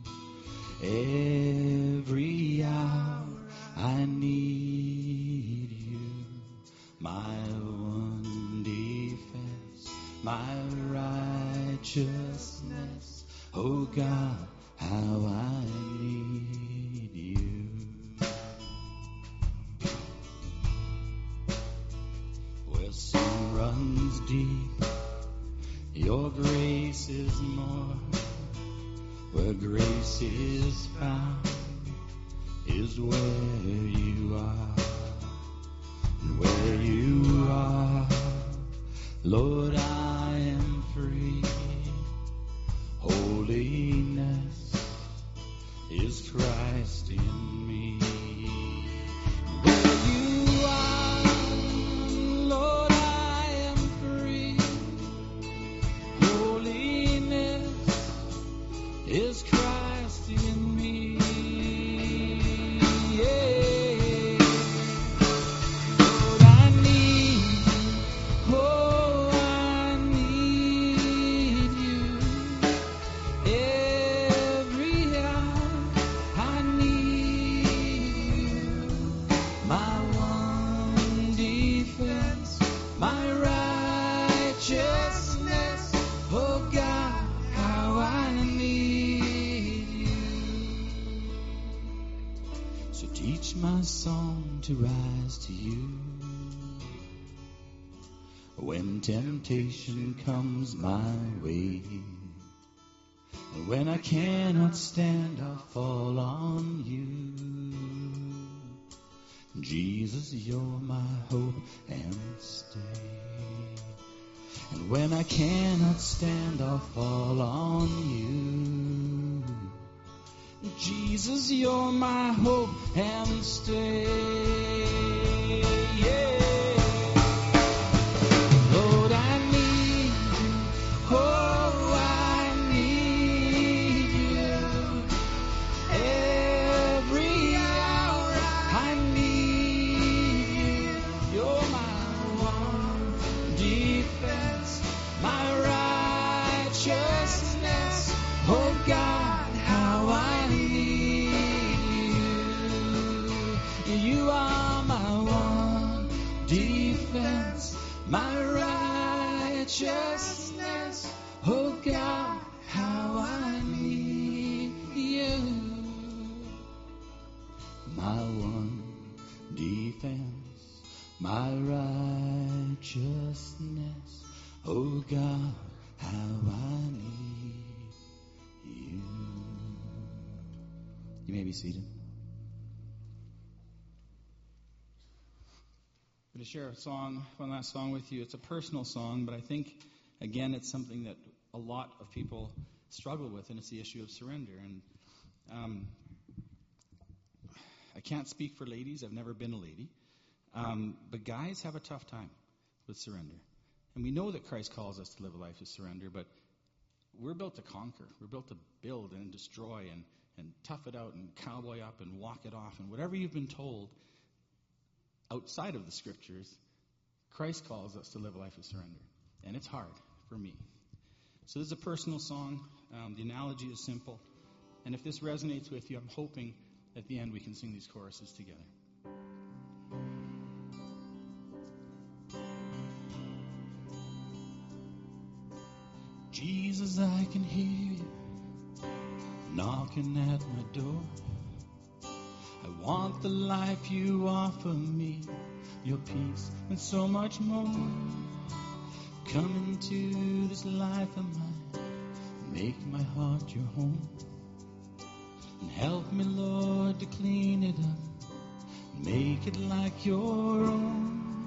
Every hour I need you. My one defense, my righteousness. Oh God, how I need you. Where sin runs deep, your grace is more. Where grace is found is where you are. And where you are, Lord, I am free. Holiness is Christ in me. Where you are, Lord, I am free. Holiness is Christ in me. Yeah. Lord, I need you. Oh, I need you. teach my song to rise to you. When temptation comes my way, and when I cannot stand, I'll fall on you. Jesus, you're my hope and stay. And when I cannot stand, I'll fall on you. Jesus, you're my hope and stay. Yeah. Lord, I need you. Oh, I need you. Every hour I need you. You're my one defense, my righteousness. Oh God, how I need you. You are my one defense, my righteousness. Oh God, how I need you. My one defense, my righteousness. Oh God, how I need you. You may be seated. I'm going to share one last song with you. It's a personal song, but I think, again, it's something that a lot of people struggle with, and it's the issue of surrender. And I can't speak for ladies. I've never been a lady. But guys have a tough time with surrender. And we know that Christ calls us to live a life of surrender, but we're built to conquer. We're built to build and destroy and tough it out and cowboy up and walk it off. And whatever you've been told outside of the Scriptures, Christ calls us to live a life of surrender. And it's hard for me. So this is a personal song. The analogy is simple. And if this resonates with you, I'm hoping at the end we can sing these choruses together. Jesus, I can hear you knocking at my door. I want the life you offer me, your peace and so much more. Come into this life of mine, make my heart your home. And help me, Lord, to clean it up, make it like your own.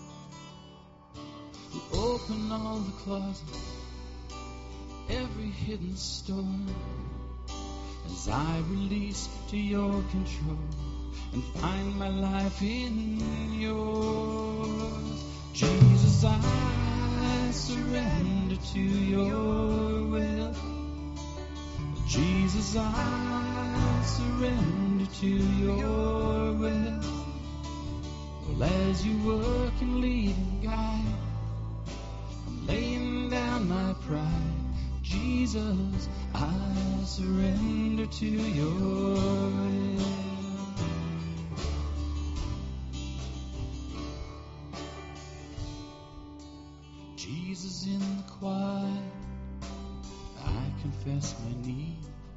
You open all the closets, every hidden store, as I release to your control and find my life in yours. Jesus, I surrender to your will. Jesus, I surrender to your will. Well, as you work and lead and guide, I'm laying down my pride. Jesus, I surrender to your will. Jesus, in the quiet, I confess my need.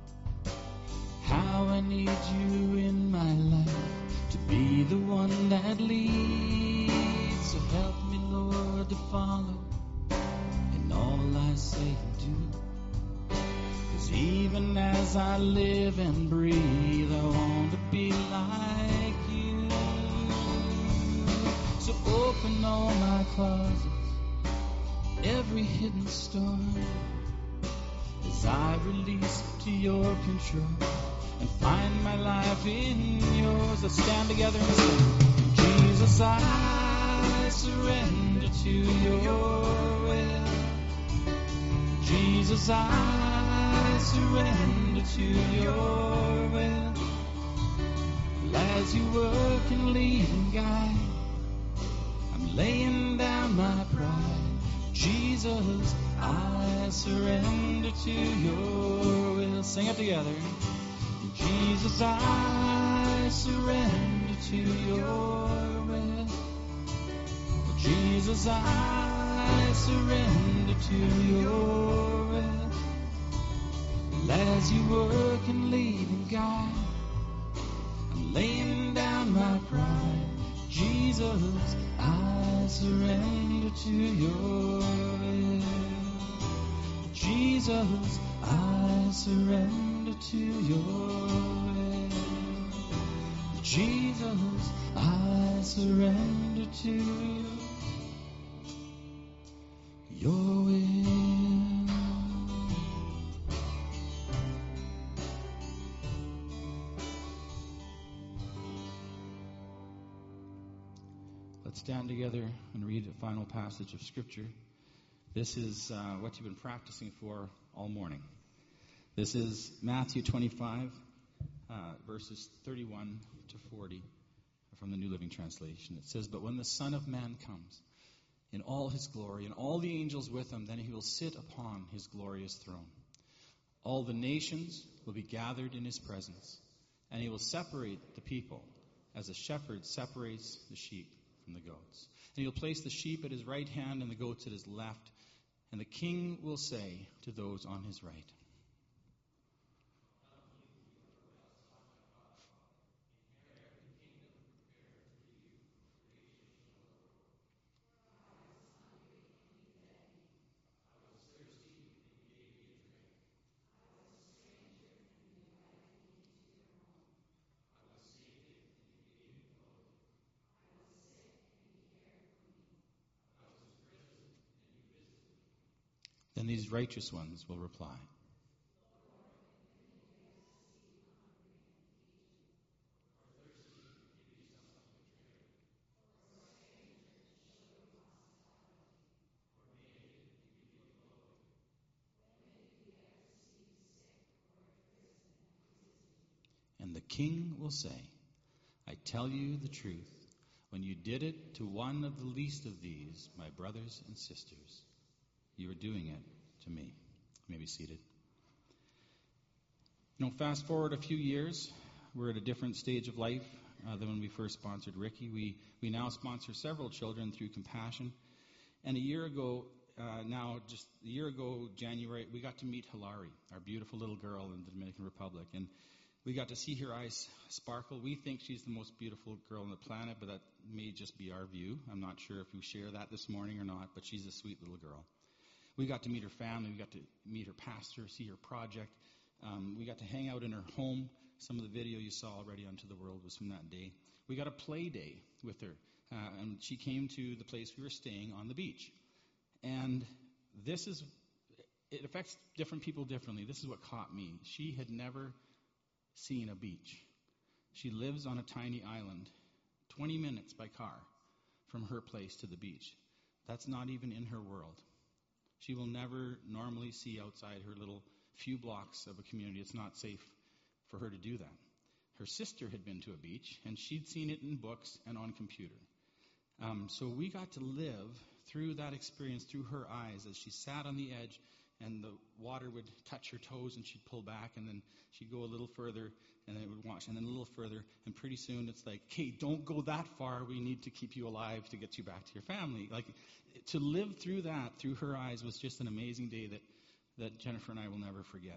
How I need you in my life to be the one that leads. So help me, Lord, to follow in all I say and do. Even as I live and breathe, I want to be like you. So open all my closets, every hidden store, as I release to your control and find my life in yours. Let's stand together and sing. Jesus, I surrender to your will. Jesus, I surrender to your will. As you work and lead and guide, I'm laying down my pride. Jesus, I surrender to your will. Sing it together. Jesus, I surrender to your will. Jesus, I surrender to your will. As you work and lead and guide, I'm laying down my pride. Jesus, I surrender to your will. Jesus, I surrender to your will. Jesus, I surrender to your will. Let's stand together and read the final passage of Scripture. This is what you've been practicing for all morning. This is Matthew 25, verses 31 to 40 from the New Living Translation. It says, "But when the Son of Man comes in all his glory, and all the angels with him, then he will sit upon his glorious throne. All the nations will be gathered in his presence, and he will separate the people as a shepherd separates the sheep from the goats. And he'll place the sheep at his right hand and the goats at his left. And the king will say to those on his right, then these righteous ones will reply, and the king will say, I tell you the truth, when you did it to one of the least of these, my brothers and sisters, you are doing it to me. You may be seated. Fast forward a few years, we're at a different stage of life than when we first sponsored Ricky. We now sponsor several children through Compassion. And a year ago, January, we got to meet Hilary, our beautiful little girl in the Dominican Republic. And we got to see her eyes sparkle. We think she's the most beautiful girl on the planet, but that may just be our view. I'm not sure if you share that this morning or not, but she's a sweet little girl. We got to meet her family. We got to meet her pastor, see her project. We got to hang out in her home. Some of the video you saw already onto the world was from that day. We got a play day with her, and she came to the place we were staying on the beach. And it affects different people differently. This is what caught me. She had never seen a beach. She lives on a tiny island, 20 minutes by car from her place to the beach. That's not even in her world. She will never normally see outside her little few blocks of a community. It's not safe for her to do that. Her sister had been to a beach, and she'd seen it in books and on computer. So we got to live through that experience through her eyes as she sat on the edge, and the water would touch her toes, and she'd pull back, and then she'd go a little further, and then it would wash, and then a little further, and pretty soon it's like, hey, don't go that far. We need to keep you alive to get you back to your family. Like, to live through that through her eyes was just an amazing day that Jennifer and I will never forget.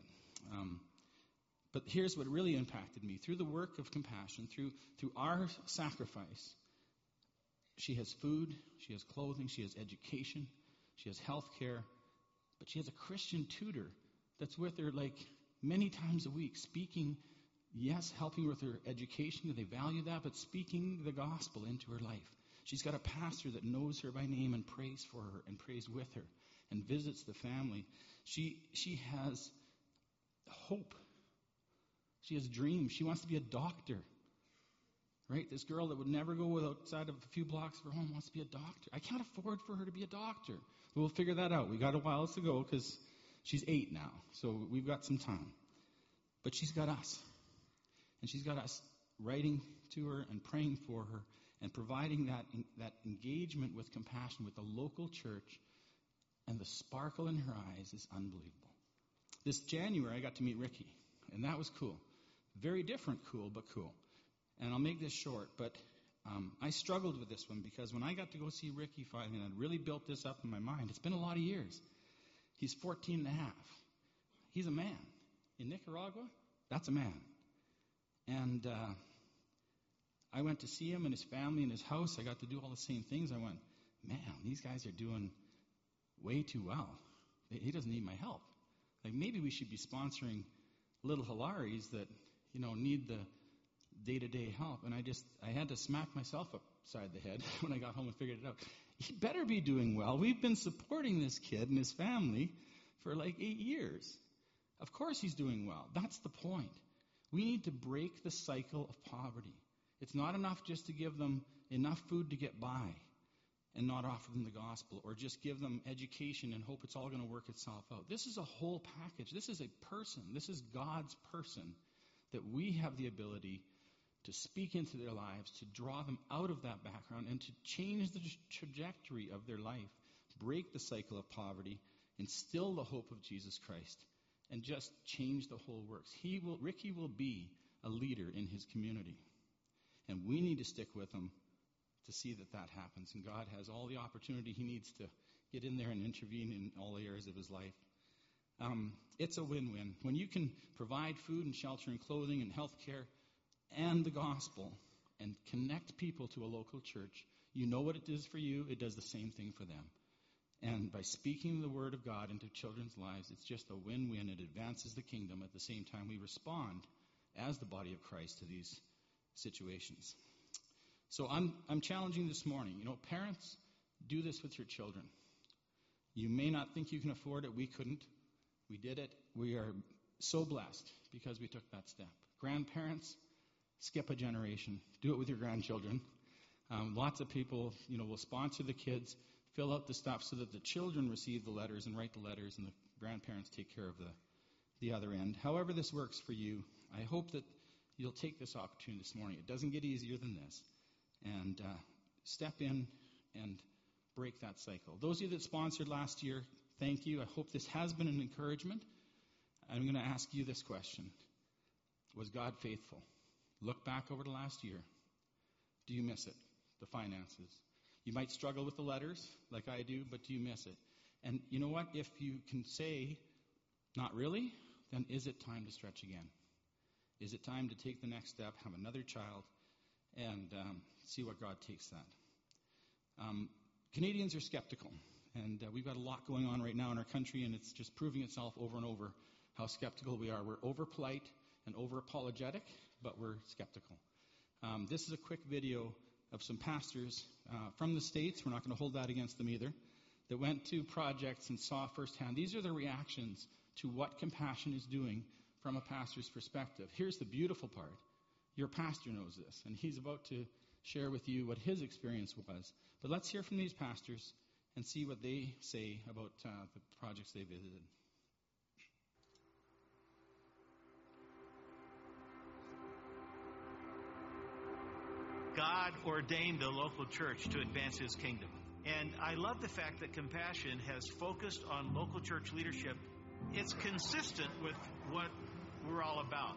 But here's what really impacted me. Through the work of Compassion, through our sacrifice, she has food, she has clothing, she has education, she has health care, but she has a Christian tutor that's with her like many times a week, speaking, yes, helping with her education, they value that, but speaking the gospel into her life. She's got a pastor that knows her by name and prays for her and prays with her and visits the family. She has hope. She has dreams. She wants to be a doctor. Right? This girl that would never go outside of a few blocks of her home wants to be a doctor. I can't afford for her to be a doctor. We'll figure that out. We got a while to go because she's 8 now. So we've got some time. But she's got us. And she's got us writing to her and praying for her and providing that engagement with Compassion with the local church. And the sparkle in her eyes is unbelievable. This January, I got to meet Ricky. And that was cool. Very different cool, but cool. And I'll make this short, but I struggled with this one because when I got to go see Ricky finally, and I really built this up in my mind, it's been a lot of years. He's 14 and a half. He's a man. In Nicaragua, that's a man. And I went to see him and his family and his house. I got to do all the same things. I went, man, these guys are doing way too well. He doesn't need my help. Like, maybe we should be sponsoring little Hilaris that, need the day-to-day help. And I had to smack myself upside the head when I got home and figured it out. He better be doing well. We've been supporting this kid and his family for like 8 years. Of course he's doing well. That's the point. We need to break the cycle of poverty. It's not enough just to give them enough food to get by and not offer them the gospel, or just give them education and hope it's all going to work itself out. This is a whole package. This is a person. This is God's person that we have the ability to speak into their lives, to draw them out of that background, and to change the trajectory of their life, break the cycle of poverty, instill the hope of Jesus Christ, and just change the whole works. Ricky will be a leader in his community, and we need to stick with him to see that happens. And God has all the opportunity he needs to get in there and intervene in all the areas of his life. It's a win-win. When you can provide food and shelter and clothing and health care and the gospel and connect people to a local church, you know what it does for you. It does the same thing for them. And by speaking the word of God into children's lives, it's just a win-win. It advances the kingdom. At the same time, we respond as the body of Christ to these situations. So I'm challenging this morning. Parents, do this with your children. You may not think you can afford it. We couldn't. We did it. We are so blessed because we took that step. Grandparents, skip a generation. Do it with your grandchildren. Lots of people, will sponsor the kids, fill out the stuff so that the children receive the letters and write the letters, and the grandparents take care of the other end. However this works for you, I hope that you'll take this opportunity this morning. It doesn't get easier than this. And step in and break that cycle. Those of you that sponsored last year, thank you. I hope this has been an encouragement. I'm going to ask you this question. Was God faithful? Look back over the last year. Do you miss it? The finances. You might struggle with the letters like I do, but do you miss it? And you know what? If you can say, not really, then is it time to stretch again? Is it time to take the next step, have another child, and see what God takes that? Canadians are skeptical, and we've got a lot going on right now in our country, and it's just proving itself over and over how skeptical we are. We're over-polite and over-apologetic, but we're skeptical. This is a quick video of some pastors from the States. We're not going to hold that against them either, that went to projects and saw firsthand. These are the reactions to what Compassion is doing from a pastor's perspective. Here's the beautiful part. Your pastor knows this, and he's about to share with you what his experience was. But let's hear from these pastors and see what they say about the projects they visited. God ordained the local church to advance His kingdom. And I love the fact that Compassion has focused on local church leadership. It's consistent with what we're all about.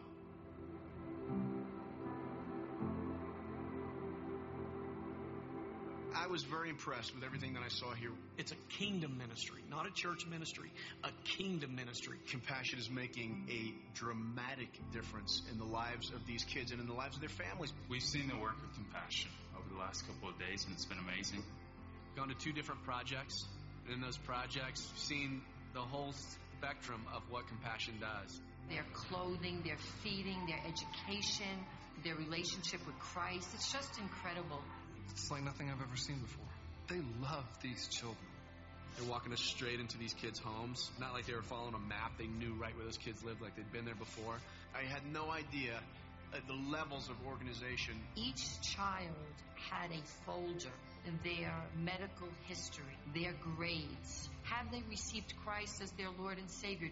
I was very impressed with everything that I saw here. It's a kingdom ministry, not a church ministry, a kingdom ministry. Compassion is making a dramatic difference in the lives of these kids and in the lives of their families. We've seen the work of Compassion over the last couple of days, and it's been amazing. Gone to 2 different projects, and in those projects, seen the whole spectrum of what Compassion does. Their clothing, their feeding, their education, their relationship with Christ. It's just incredible. It's like nothing I've ever seen before. They love these children. They're walking us straight into these kids' homes. Not like they were following a map. They knew right where those kids lived, like they'd been there before. I had no idea the levels of organization. Each child had a folder in their medical history, their grades. Have they received Christ as their Lord and Savior?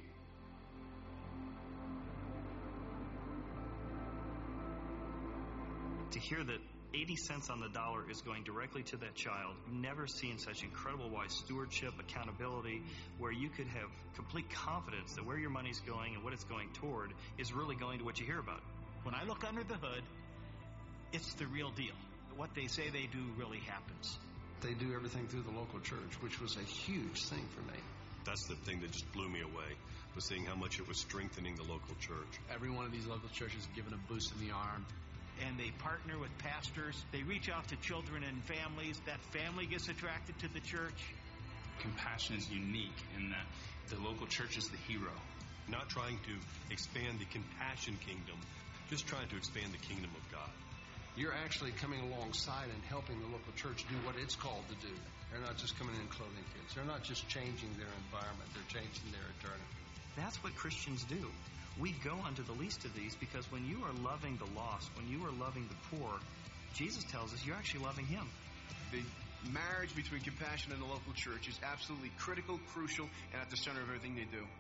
To hear that 80 cents on the dollar is going directly to that child. Never seen such incredible wise stewardship, accountability, where you could have complete confidence that where your money's going and what it's going toward is really going to what you hear about. When I look under the hood, it's the real deal. What they say they do really happens. They do everything through the local church, which was a huge thing for me. That's the thing that just blew me away, was seeing how much it was strengthening the local church. Every one of these local churches given a boost in the arm. and they partner with pastors. They reach out to children and families. That family gets attracted to the church. Compassion is unique in that the local church is the hero. Not trying to expand the compassion kingdom, just trying to expand the kingdom of God. You're actually coming alongside and helping the local church do what it's called to do. They're not just coming in and clothing kids. They're not just changing their environment. They're changing their eternity. That's what Christians do. We go unto the least of these because when you are loving the lost, when you are loving the poor, Jesus tells us you're actually loving Him. The marriage between Compassion and the local church is absolutely critical, crucial, and at the center of everything they do.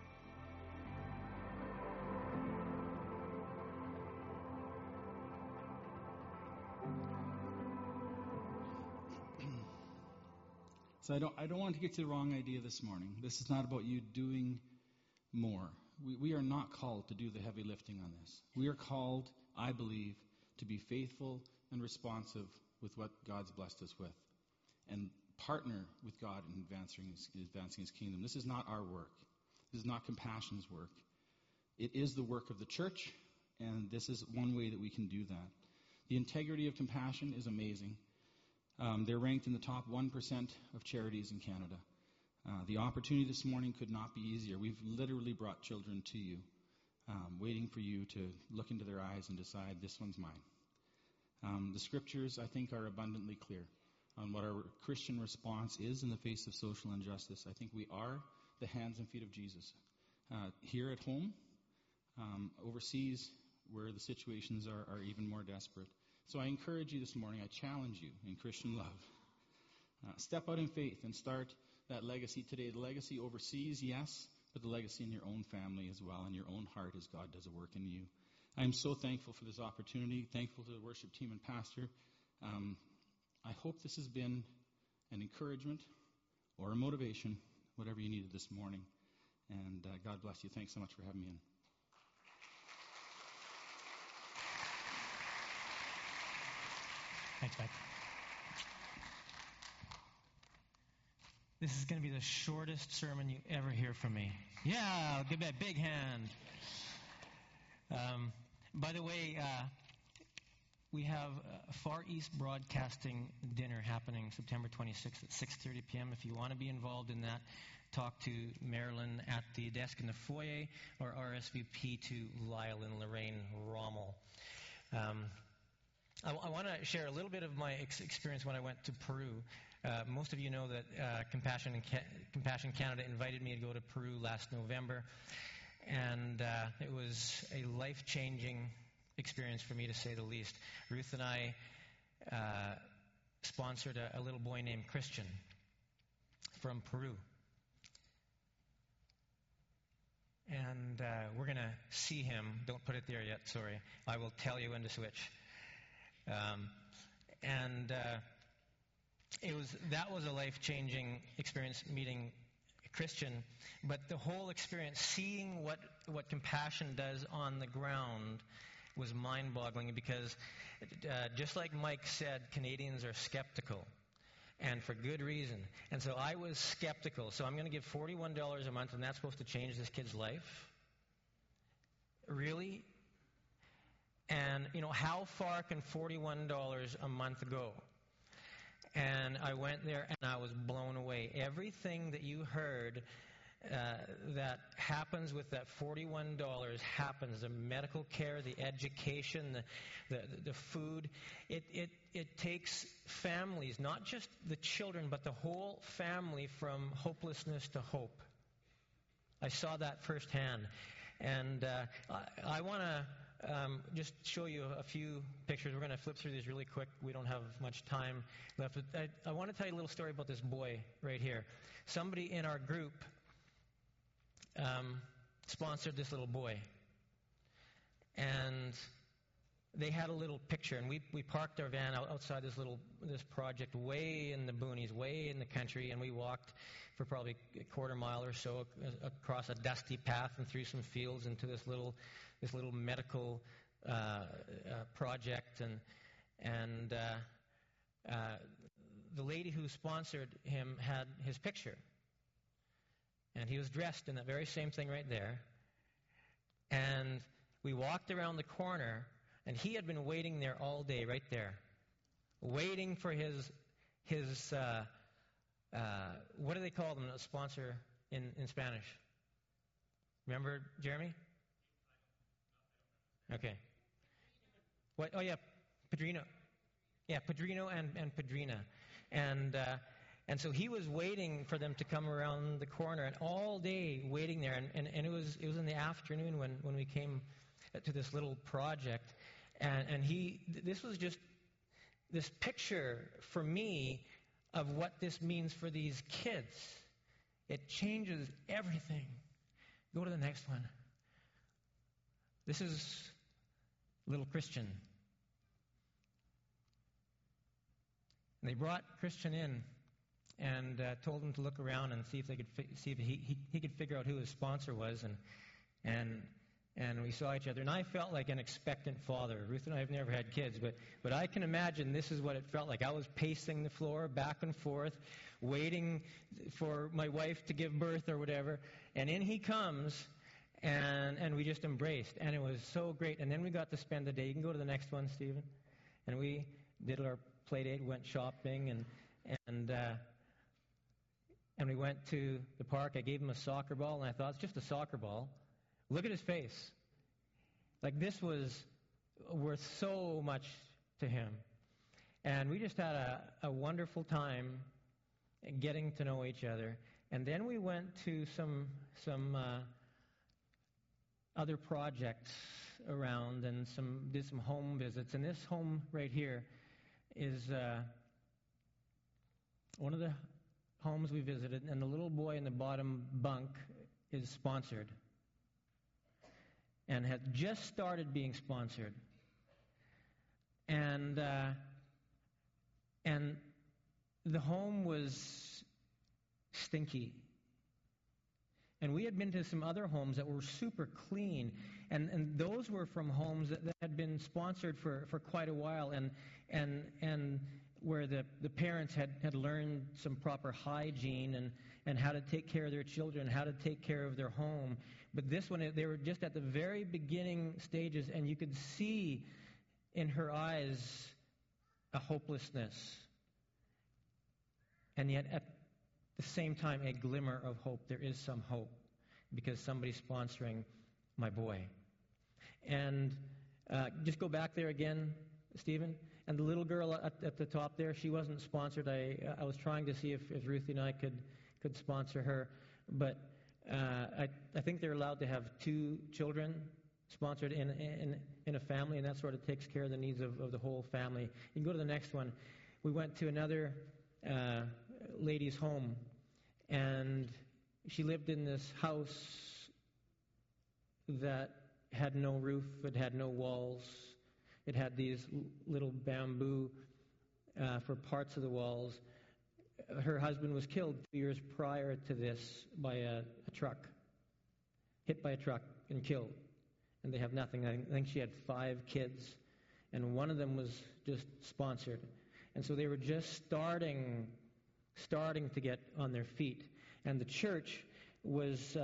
So I don't want to get to the wrong idea this morning. This is not about you doing more. We are not called to do the heavy lifting on this. We are called, I believe, to be faithful and responsive with what God's blessed us with, and partner with God in advancing His kingdom. This is not our work. This is not Compassion's work. It is the work of the church, and this is one way that we can do that. The integrity of Compassion is amazing. They're ranked in the top 1% of charities in Canada. The opportunity this morning could not be easier. We've literally brought children to you, waiting for you to look into their eyes and decide, this one's mine. The scriptures, I think, are abundantly clear on what our Christian response is in the face of social injustice. I think we are the hands and feet of Jesus. Here at home, overseas, where the situations are even more desperate. So I encourage you this morning, I challenge you in Christian love. Step out in faith and start that legacy today. The legacy overseas, yes, but the legacy in your own family as well, in your own heart as God does a work in you. I am so thankful for this opportunity, thankful to the worship team and pastor. I hope this has been an encouragement or a motivation, whatever you needed this morning. And God bless you. Thanks so much for having me in. Thanks, Mike. This is going to be the shortest sermon you ever hear from me. Yeah, I'll give that a big hand. By the way, we have a Far East Broadcasting dinner happening September 26th at 6:30 p.m. If you want to be involved in that, talk to Marilyn at the desk in the foyer or RSVP to Lyle and Lorraine Rommel. I want to share a little bit of my experience when I went to Peru. Most of you know that Compassion Canada invited me to go to Peru last November, and it was a life-changing experience for me, to say the least. Ruth and I sponsored a little boy named Christian from Peru. And we're going to see him. Don't put it there yet, sorry. I will tell you when to switch. That was a life-changing experience, meeting Christian. But the whole experience, seeing what Compassion does on the ground, was mind-boggling, because just like Mike said, Canadians are skeptical, and for good reason. And so I was skeptical. So I'm going to give $41 a month, and that's supposed to change this kid's life? Really? And, how far can $41 a month go? And I went there, and I was blown away. Everything that you heard that happens with that $41 happens. The medical care, the education, the food. It takes families, not just the children, but the whole family, from hopelessness to hope. I saw that firsthand. And I want to just show you a few pictures. We're going to flip through these really quick. We don't have much time left. I want to tell you a little story about this boy right here. Somebody in our group sponsored this little boy. And they had a little picture, and we parked our van outside this project way in the boonies, way in the country, and we walked for probably a quarter mile or so across a dusty path and through some fields into this little medical project, and the lady who sponsored him had his picture, and he was dressed in that very same thing right there. And we walked around the corner, And he had been waiting there all day, right there, waiting for his what do they call them, a sponsor in Spanish? Remember, Jeremy? Okay. What? Oh, yeah, Padrino. Yeah, Padrino and Padrina. And so he was waiting for them to come around the corner, and all day waiting there. And it was in the afternoon when we came to this little project. And this was just this picture for me of what this means for these kids. It changes everything. Go to the next one. This is little Christian. And they brought Christian in and told him to look around and see if they could see if he could figure out who his sponsor was, and we saw each other, and I felt like an expectant father. Ruth and I have never had kids, but I can imagine this is what it felt like. I was pacing the floor back and forth, waiting for my wife to give birth or whatever, and in he comes, and we just embraced, and it was so great. And then we got to spend the day. You can go to the next one, Stephen. And we did our play date, went shopping, and we went to the park. I gave him a soccer ball, and I thought, it's just a soccer ball. Look at his face. Like, this was worth so much to him. And we just had a wonderful time getting to know each other. And then we went to some other projects around and did some home visits. And this home right here is one of the homes we visited, and the little boy in the bottom bunk is sponsored and had just started being sponsored. And the home was stinky. And we had been to some other homes that were super clean, and those were from homes that had been sponsored for quite a while, and where the parents had learned some proper hygiene and how to take care of their children, how to take care of their home. But this one, they were just at the very beginning stages, and you could see in her eyes a hopelessness, and yet at the same time a glimmer of hope. There is some hope because somebody's sponsoring my boy. And just go back there again, Stephen. And the little girl at the top there, she wasn't sponsored. I was trying to see if Ruthie and I could sponsor her, but I think they're allowed to have 2 children sponsored in a family, and that sort of takes care of the needs of the whole family. You can go to the next one. We went to another lady's home, and she lived in this house that had no roof, it had no walls, it had these little bamboo for parts of the walls. Her husband was killed 2 years prior to this by a truck, hit by a truck and killed, and they have nothing. I think she had 5 kids, and one of them was just sponsored. And so they were just starting to get on their feet. And the church was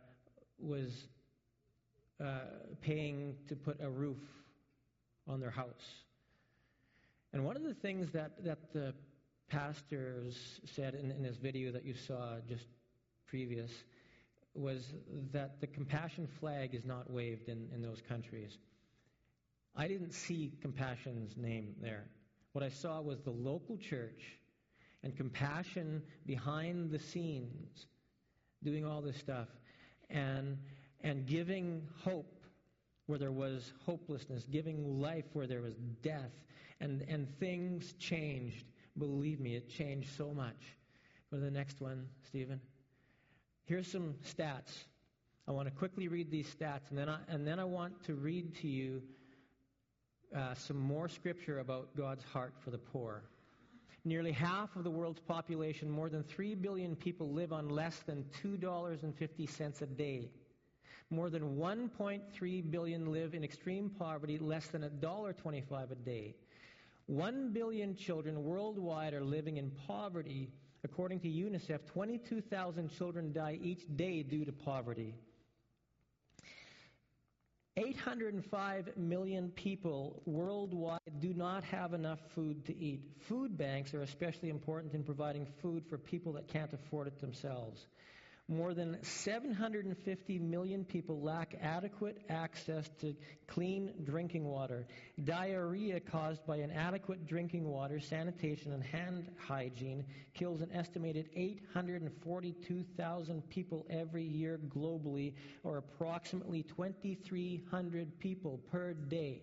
paying to put a roof on their house. And one of the things that the pastors said in this video that you saw just previous was that the Compassion flag is not waved in those countries. I didn't see Compassion's name there. What I saw was the local church and Compassion behind the scenes doing all this stuff and giving hope where there was hopelessness, giving life where there was death, and things changed. Believe me, it changed so much. Go to the next one, Stephen. Here's some stats. I want to quickly read these stats, and then I want to read to you some more scripture about God's heart for the poor. Nearly half of the world's population, more than 3 billion people, live on less than $2.50 a day. More than 1.3 billion live in extreme poverty, less than $1.25 a day. 1 billion children worldwide are living in poverty. According to UNICEF, 22,000 children die each day due to poverty. 805 million people worldwide do not have enough food to eat. Food banks are especially important in providing food for people that can't afford it themselves. More than 750 million people lack adequate access to clean drinking water. Diarrhea caused by inadequate drinking water, sanitation, and hand hygiene kills an estimated 842,000 people every year globally, or approximately 2,300 people per day.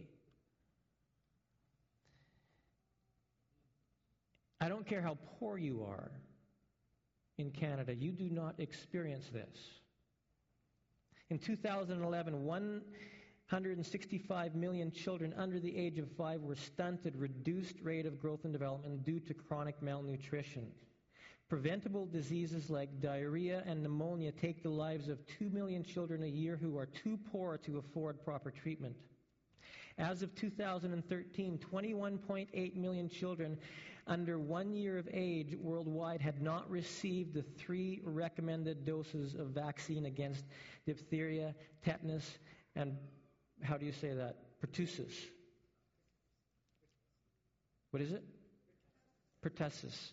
I don't care how poor you are in Canada, you do not experience this. In 2011, 165 million children under the age of 5 were stunted, reduced rate of growth and development due to chronic malnutrition. Preventable diseases like diarrhea and pneumonia take the lives of 2 million children a year who are too poor to afford proper treatment. As of 2013, 21.8 million children under 1 year of age worldwide had not received the 3 recommended doses of vaccine against diphtheria, tetanus, and, how do you say that? Pertussis. What is it? Pertussis.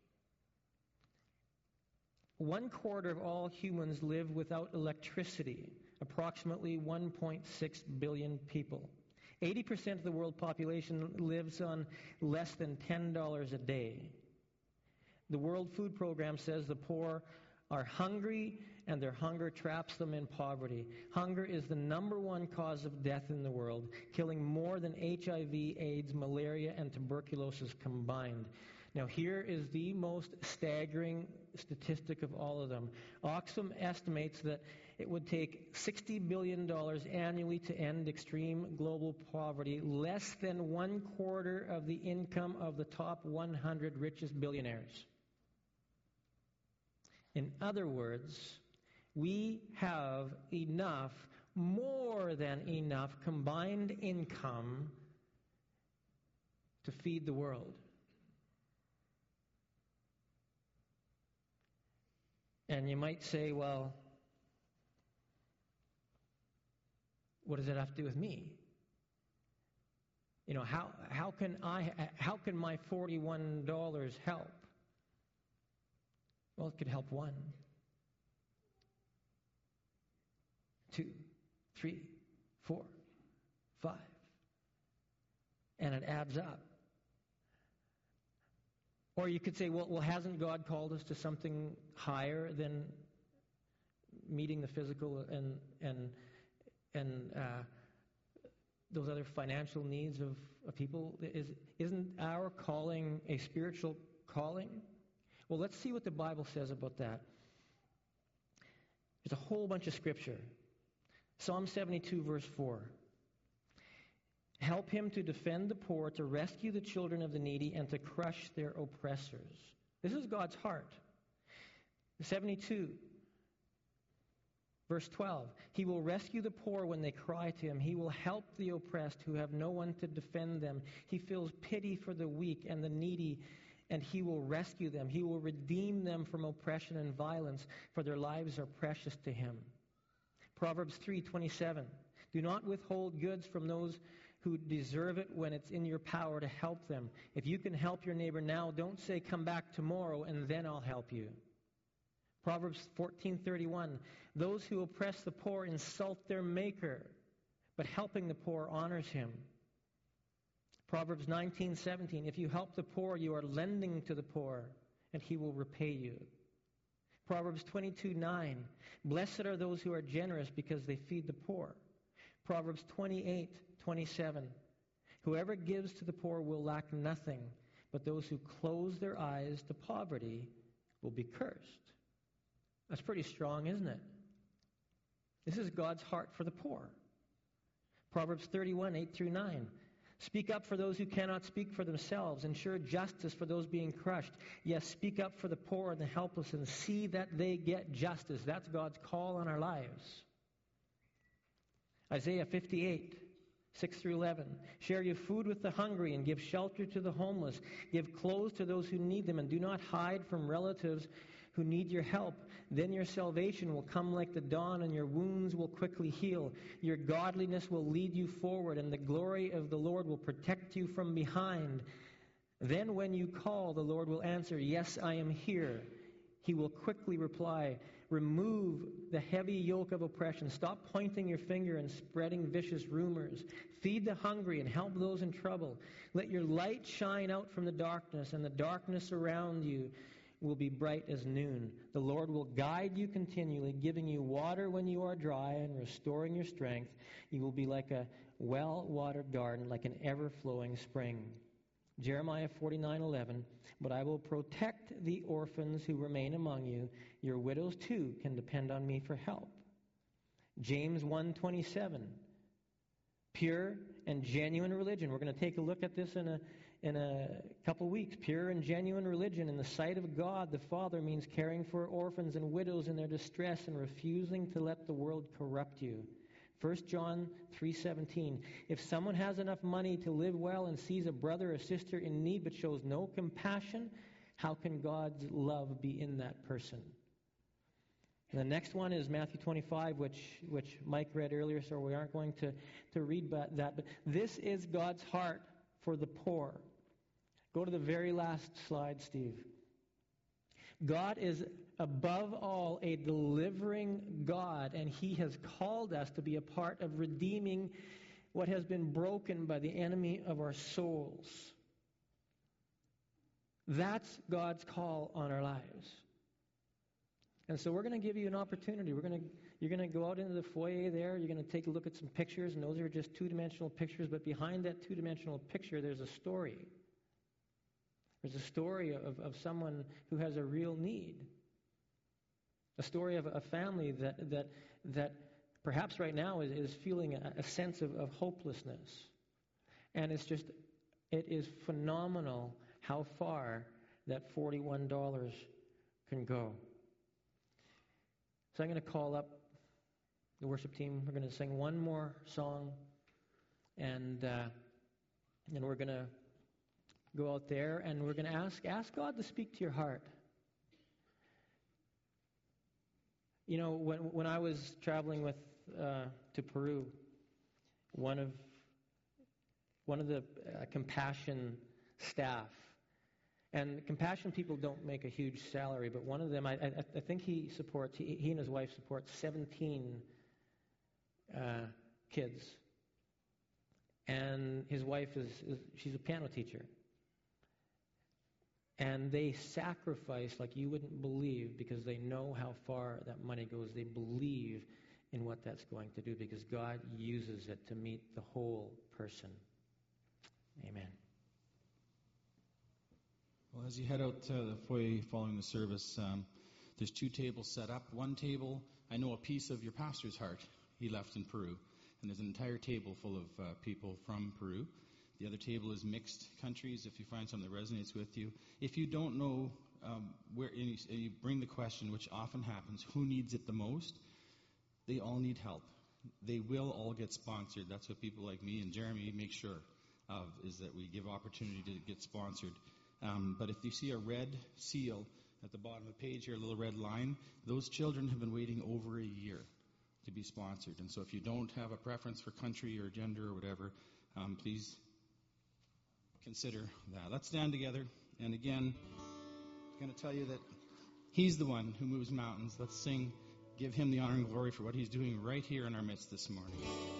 1/4 of all humans live without electricity, approximately 1.6 billion people. 80% of the world population lives on less than $10 a day. The World Food Program says the poor are hungry and their hunger traps them in poverty. Hunger is the #1 cause of death in the world, killing more than HIV, AIDS, malaria, and tuberculosis combined. Now, here is the most staggering statistic of all of them. Oxfam estimates that it would take $60 billion annually to end extreme global poverty, less than 1/4 of the income of the top 100 richest billionaires. In other words, we have enough, more than enough, combined income to feed the world. And you might say, well, what does it have to do with me? You know, how can my $41 help? Well, it could help 1, 2, 3, 4, 5. And it adds up. Or you could say, well, hasn't God called us to something higher than meeting the physical and those other financial needs of people? Isn't our calling a spiritual calling? Well, let's see what the Bible says about that. There's a whole bunch of scripture. Psalm 72, verse 4. Help him to defend the poor, to rescue the children of the needy, and to crush their oppressors. This is God's heart. 72, verse 12. He will rescue the poor when they cry to him. He will help the oppressed who have no one to defend them. He feels pity for the weak and the needy, and he will rescue them. He will redeem them from oppression and violence, for their lives are precious to him. Proverbs 3:27. Do not withhold goods from those who deserve it when it's in your power to help them. If you can help your neighbor now, don't say, come back tomorrow and then I'll help you. Proverbs 14:31. Those who oppress the poor insult their maker, but helping the poor honors him. Proverbs 19:17. If you help the poor, you are lending to the poor, and he will repay you. Proverbs 22:9. Blessed are those who are generous, because they feed the poor. Proverbs 28:27. Whoever gives to the poor will lack nothing, but those who close their eyes to poverty will be cursed. That's pretty strong, isn't it? This is God's heart for the poor. Proverbs 31:8-9. Speak up for those who cannot speak for themselves. Ensure justice for those being crushed. Yes, speak up for the poor and the helpless, and see that they get justice. That's God's call on our lives. Isaiah 58:6-11. Share your food with the hungry and give shelter to the homeless. Give clothes to those who need them, and do not hide from relatives who need your help. Then your salvation will come like the dawn, and your wounds will quickly heal. Your godliness will lead you forward, and the glory of the Lord will protect you from behind. Then when you call, the Lord will answer, "Yes, I am here." He will quickly reply, "Remove the heavy yoke of oppression. Stop pointing your finger and spreading vicious rumors. Feed the hungry and help those in trouble. Let your light shine out from the darkness, and the darkness around you will be bright as noon. The Lord will guide you continually, giving you water when you are dry and restoring your strength. You will be like a well-watered garden, like an ever-flowing spring." Jeremiah 49:11, "But I will protect the orphans who remain among you. Your widows too can depend on me for help." James 1:27, pure and genuine religion. We're going to take a look at this in a couple weeks. Pure and genuine religion in the sight of God the Father means caring for orphans and widows in their distress and refusing to let the world corrupt you. 1 John 3:17, "If someone has enough money to live well and sees a brother or sister in need but shows no compassion, how can God's love be in that person?" And the next one is Matthew 25, which Mike read earlier, so we aren't going to read that. But this is God's heart for the poor. Go to the very last slide, Steve. God is above all a delivering God, and He has called us to be a part of redeeming what has been broken by the enemy of our souls. That's God's call on our lives. And so we're going to give you an opportunity. You're going to go out into the foyer there. You're going to take a look at some pictures, and those are just two-dimensional pictures. But behind that two-dimensional picture, there's a story. There's a story of someone who has a real need. A story of a family that perhaps right now is feeling a sense of hopelessness. And it is phenomenal how far that $41 can go. So I'm going to call up the worship team. We're going to sing one more song, and we're going to go out there, and we're going to ask God to speak to your heart. You know, when I was traveling to Peru, one of the Compassion staff, and Compassion people don't make a huge salary, but one of them, I think he and his wife support 17 kids, and his wife she's a piano teacher. And they sacrifice like you wouldn't believe because they know how far that money goes. They believe in what that's going to do because God uses it to meet the whole person. Amen. Well, as you head out to the foyer following the service, there's two tables set up. One table, I know a piece of your pastor's heart he left in Peru. And there's an entire table full of people from Peru. The other table is mixed countries, if you find something that resonates with you. If you don't know where, and you bring the question, which often happens, who needs it the most? They all need help. They will all get sponsored. That's what people like me and Jeremy make sure of, is that we give opportunity to get sponsored. But if you see a red seal at the bottom of the page here, a little red line, those children have been waiting over a year to be sponsored. And so if you don't have a preference for country or gender or whatever, please consider that. Let's stand together. And again, I'm going to tell you that He's the one who moves mountains. Let's sing, give Him the honor and glory for what He's doing right here in our midst this morning.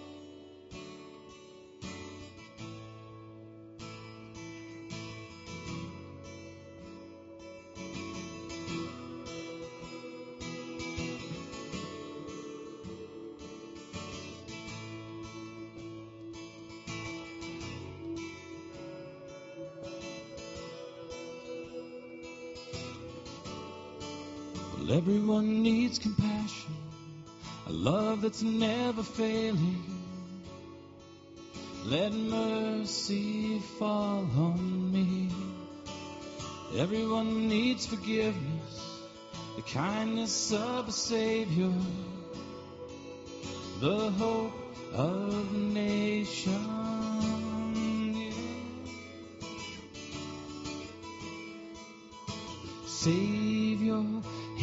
Well, everyone needs compassion, a love that's never failing. Let mercy fall on me. Everyone needs forgiveness, the kindness of a Savior, the hope of nations. Savior,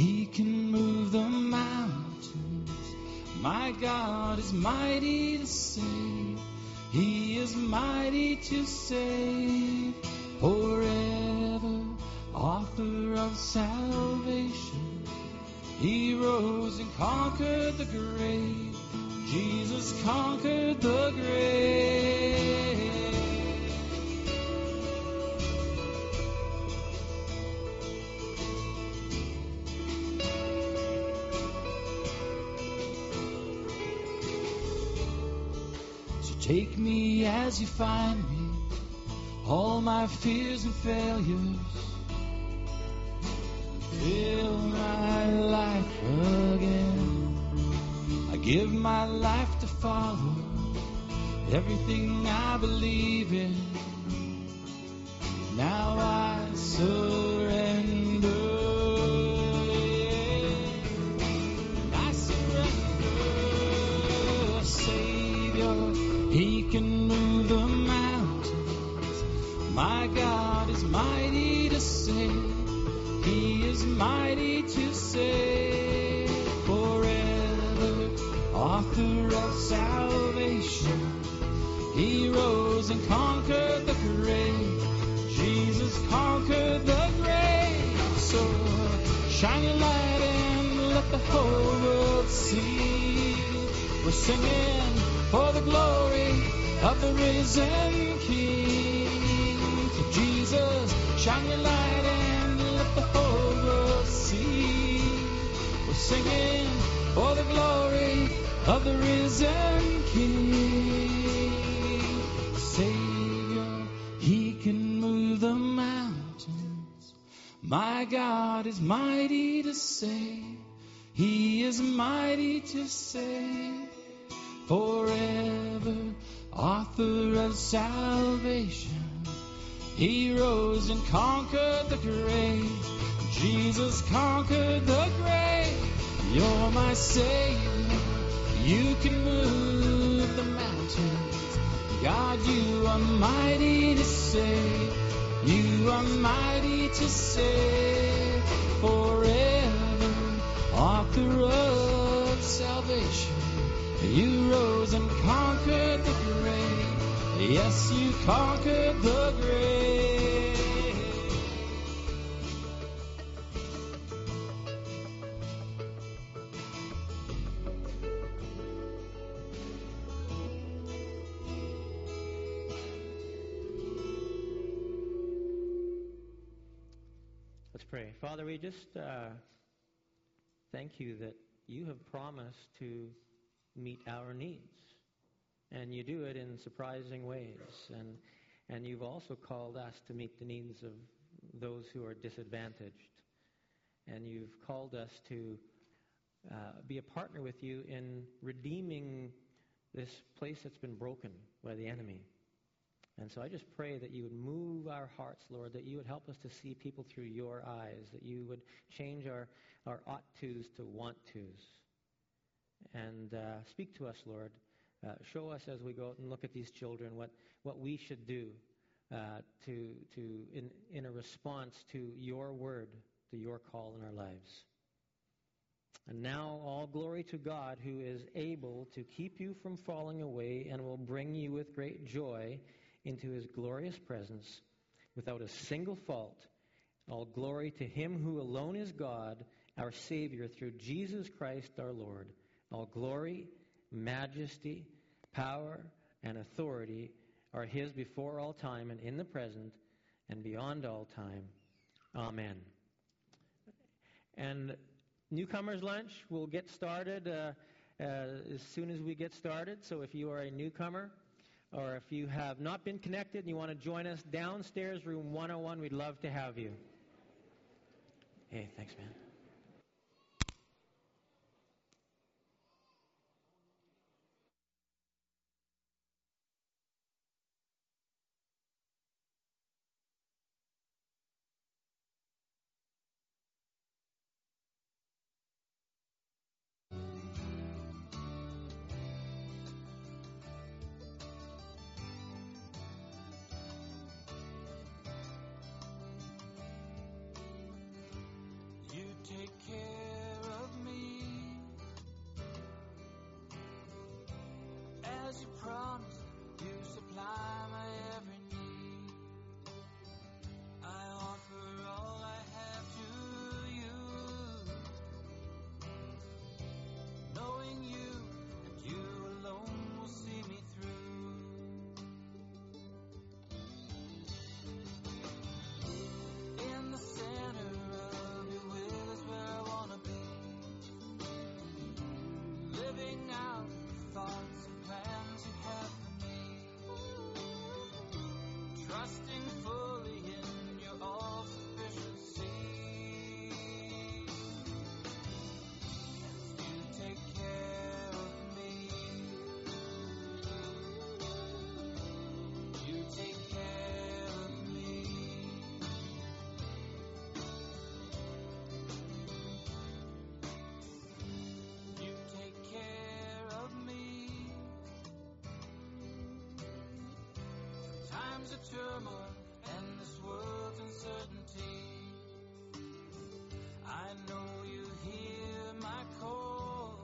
God is mighty to save. He is mighty to save. Forever, author of salvation. He rose and conquered the grave. Jesus conquered the grave. So take me as you find me, all my fears and failures. Fill my life again. I give my life to follow everything I believe in. Now I surrender. I surrender. Savior, He can move the mountains. My God is mighty to save. He is mighty to save. Forever, author of salvation. He rose and conquered the grave. Jesus conquered the grave. So shine your light and let the whole world see. We're singing for the glory of the risen King. So Jesus, shine your light and let the whole world see. We're singing for the glory of the risen King. Savior, He can move the mountains. My God is mighty to save. He is mighty to save. Forever, author of salvation. He rose and conquered the grave. Jesus conquered the grave. You're my Savior. You can move the mountains. God, you are mighty to save. You are mighty to save. Forever, author of salvation. You rose and conquered the grave. Yes, you conquered the grave. Let's pray. Father, we just thank you that you have promised to meet our needs. And you do it in surprising ways. And you've also called us to meet the needs of those who are disadvantaged. And you've called us to be a partner with you in redeeming this place that's been broken by the enemy. And so I just pray that you would move our hearts, Lord, that you would help us to see people through your eyes, that you would change our ought-tos to want-tos. And speak to us, Lord. Show us as we go out and look at these children what we should do in a response to your word, to your call in our lives. And now all glory to God, who is able to keep you from falling away and will bring you with great joy into his glorious presence without a single fault. All glory to him who alone is God, our Savior, through Jesus Christ our Lord. All glory, majesty, power, and authority are his before all time and in the present and beyond all time. Amen. And newcomers lunch will get started as soon as we get started. So if you are a newcomer or if you have not been connected and you want to join us downstairs, room 101, we'd love to have you. Hey, thanks, man. as you promised, you supply my every need. I offer all I have to you, knowing you and you alone will see me through. In the center of your will is where I want to be, living out the thoughts and plans you have for me, trusting fully in your all-sufficiency. You take care of me. You take care of me. You take care of me. Times of turmoil and this world's uncertainty, I know you hear my call,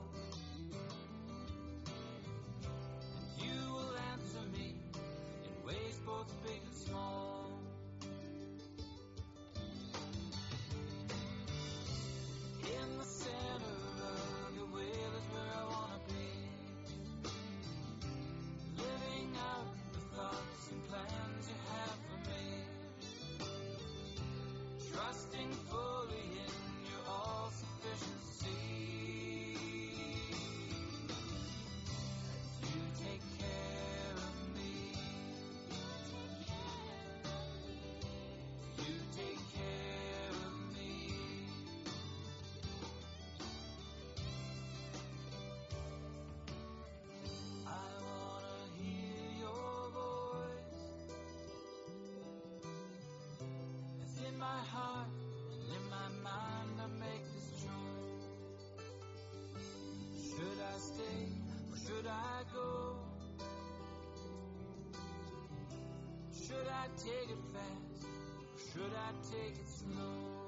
and you will answer me in ways both big and small. In the center of your will is where I want to be, living out the thoughts and plans you have for me, trusting fully in your all-sufficiency. You take care of me. You take care of me. I want to hear your voice. It's in my heart and in my mind I make this choice. Should I stay or should I go? Should I take it fast or should I take it slow?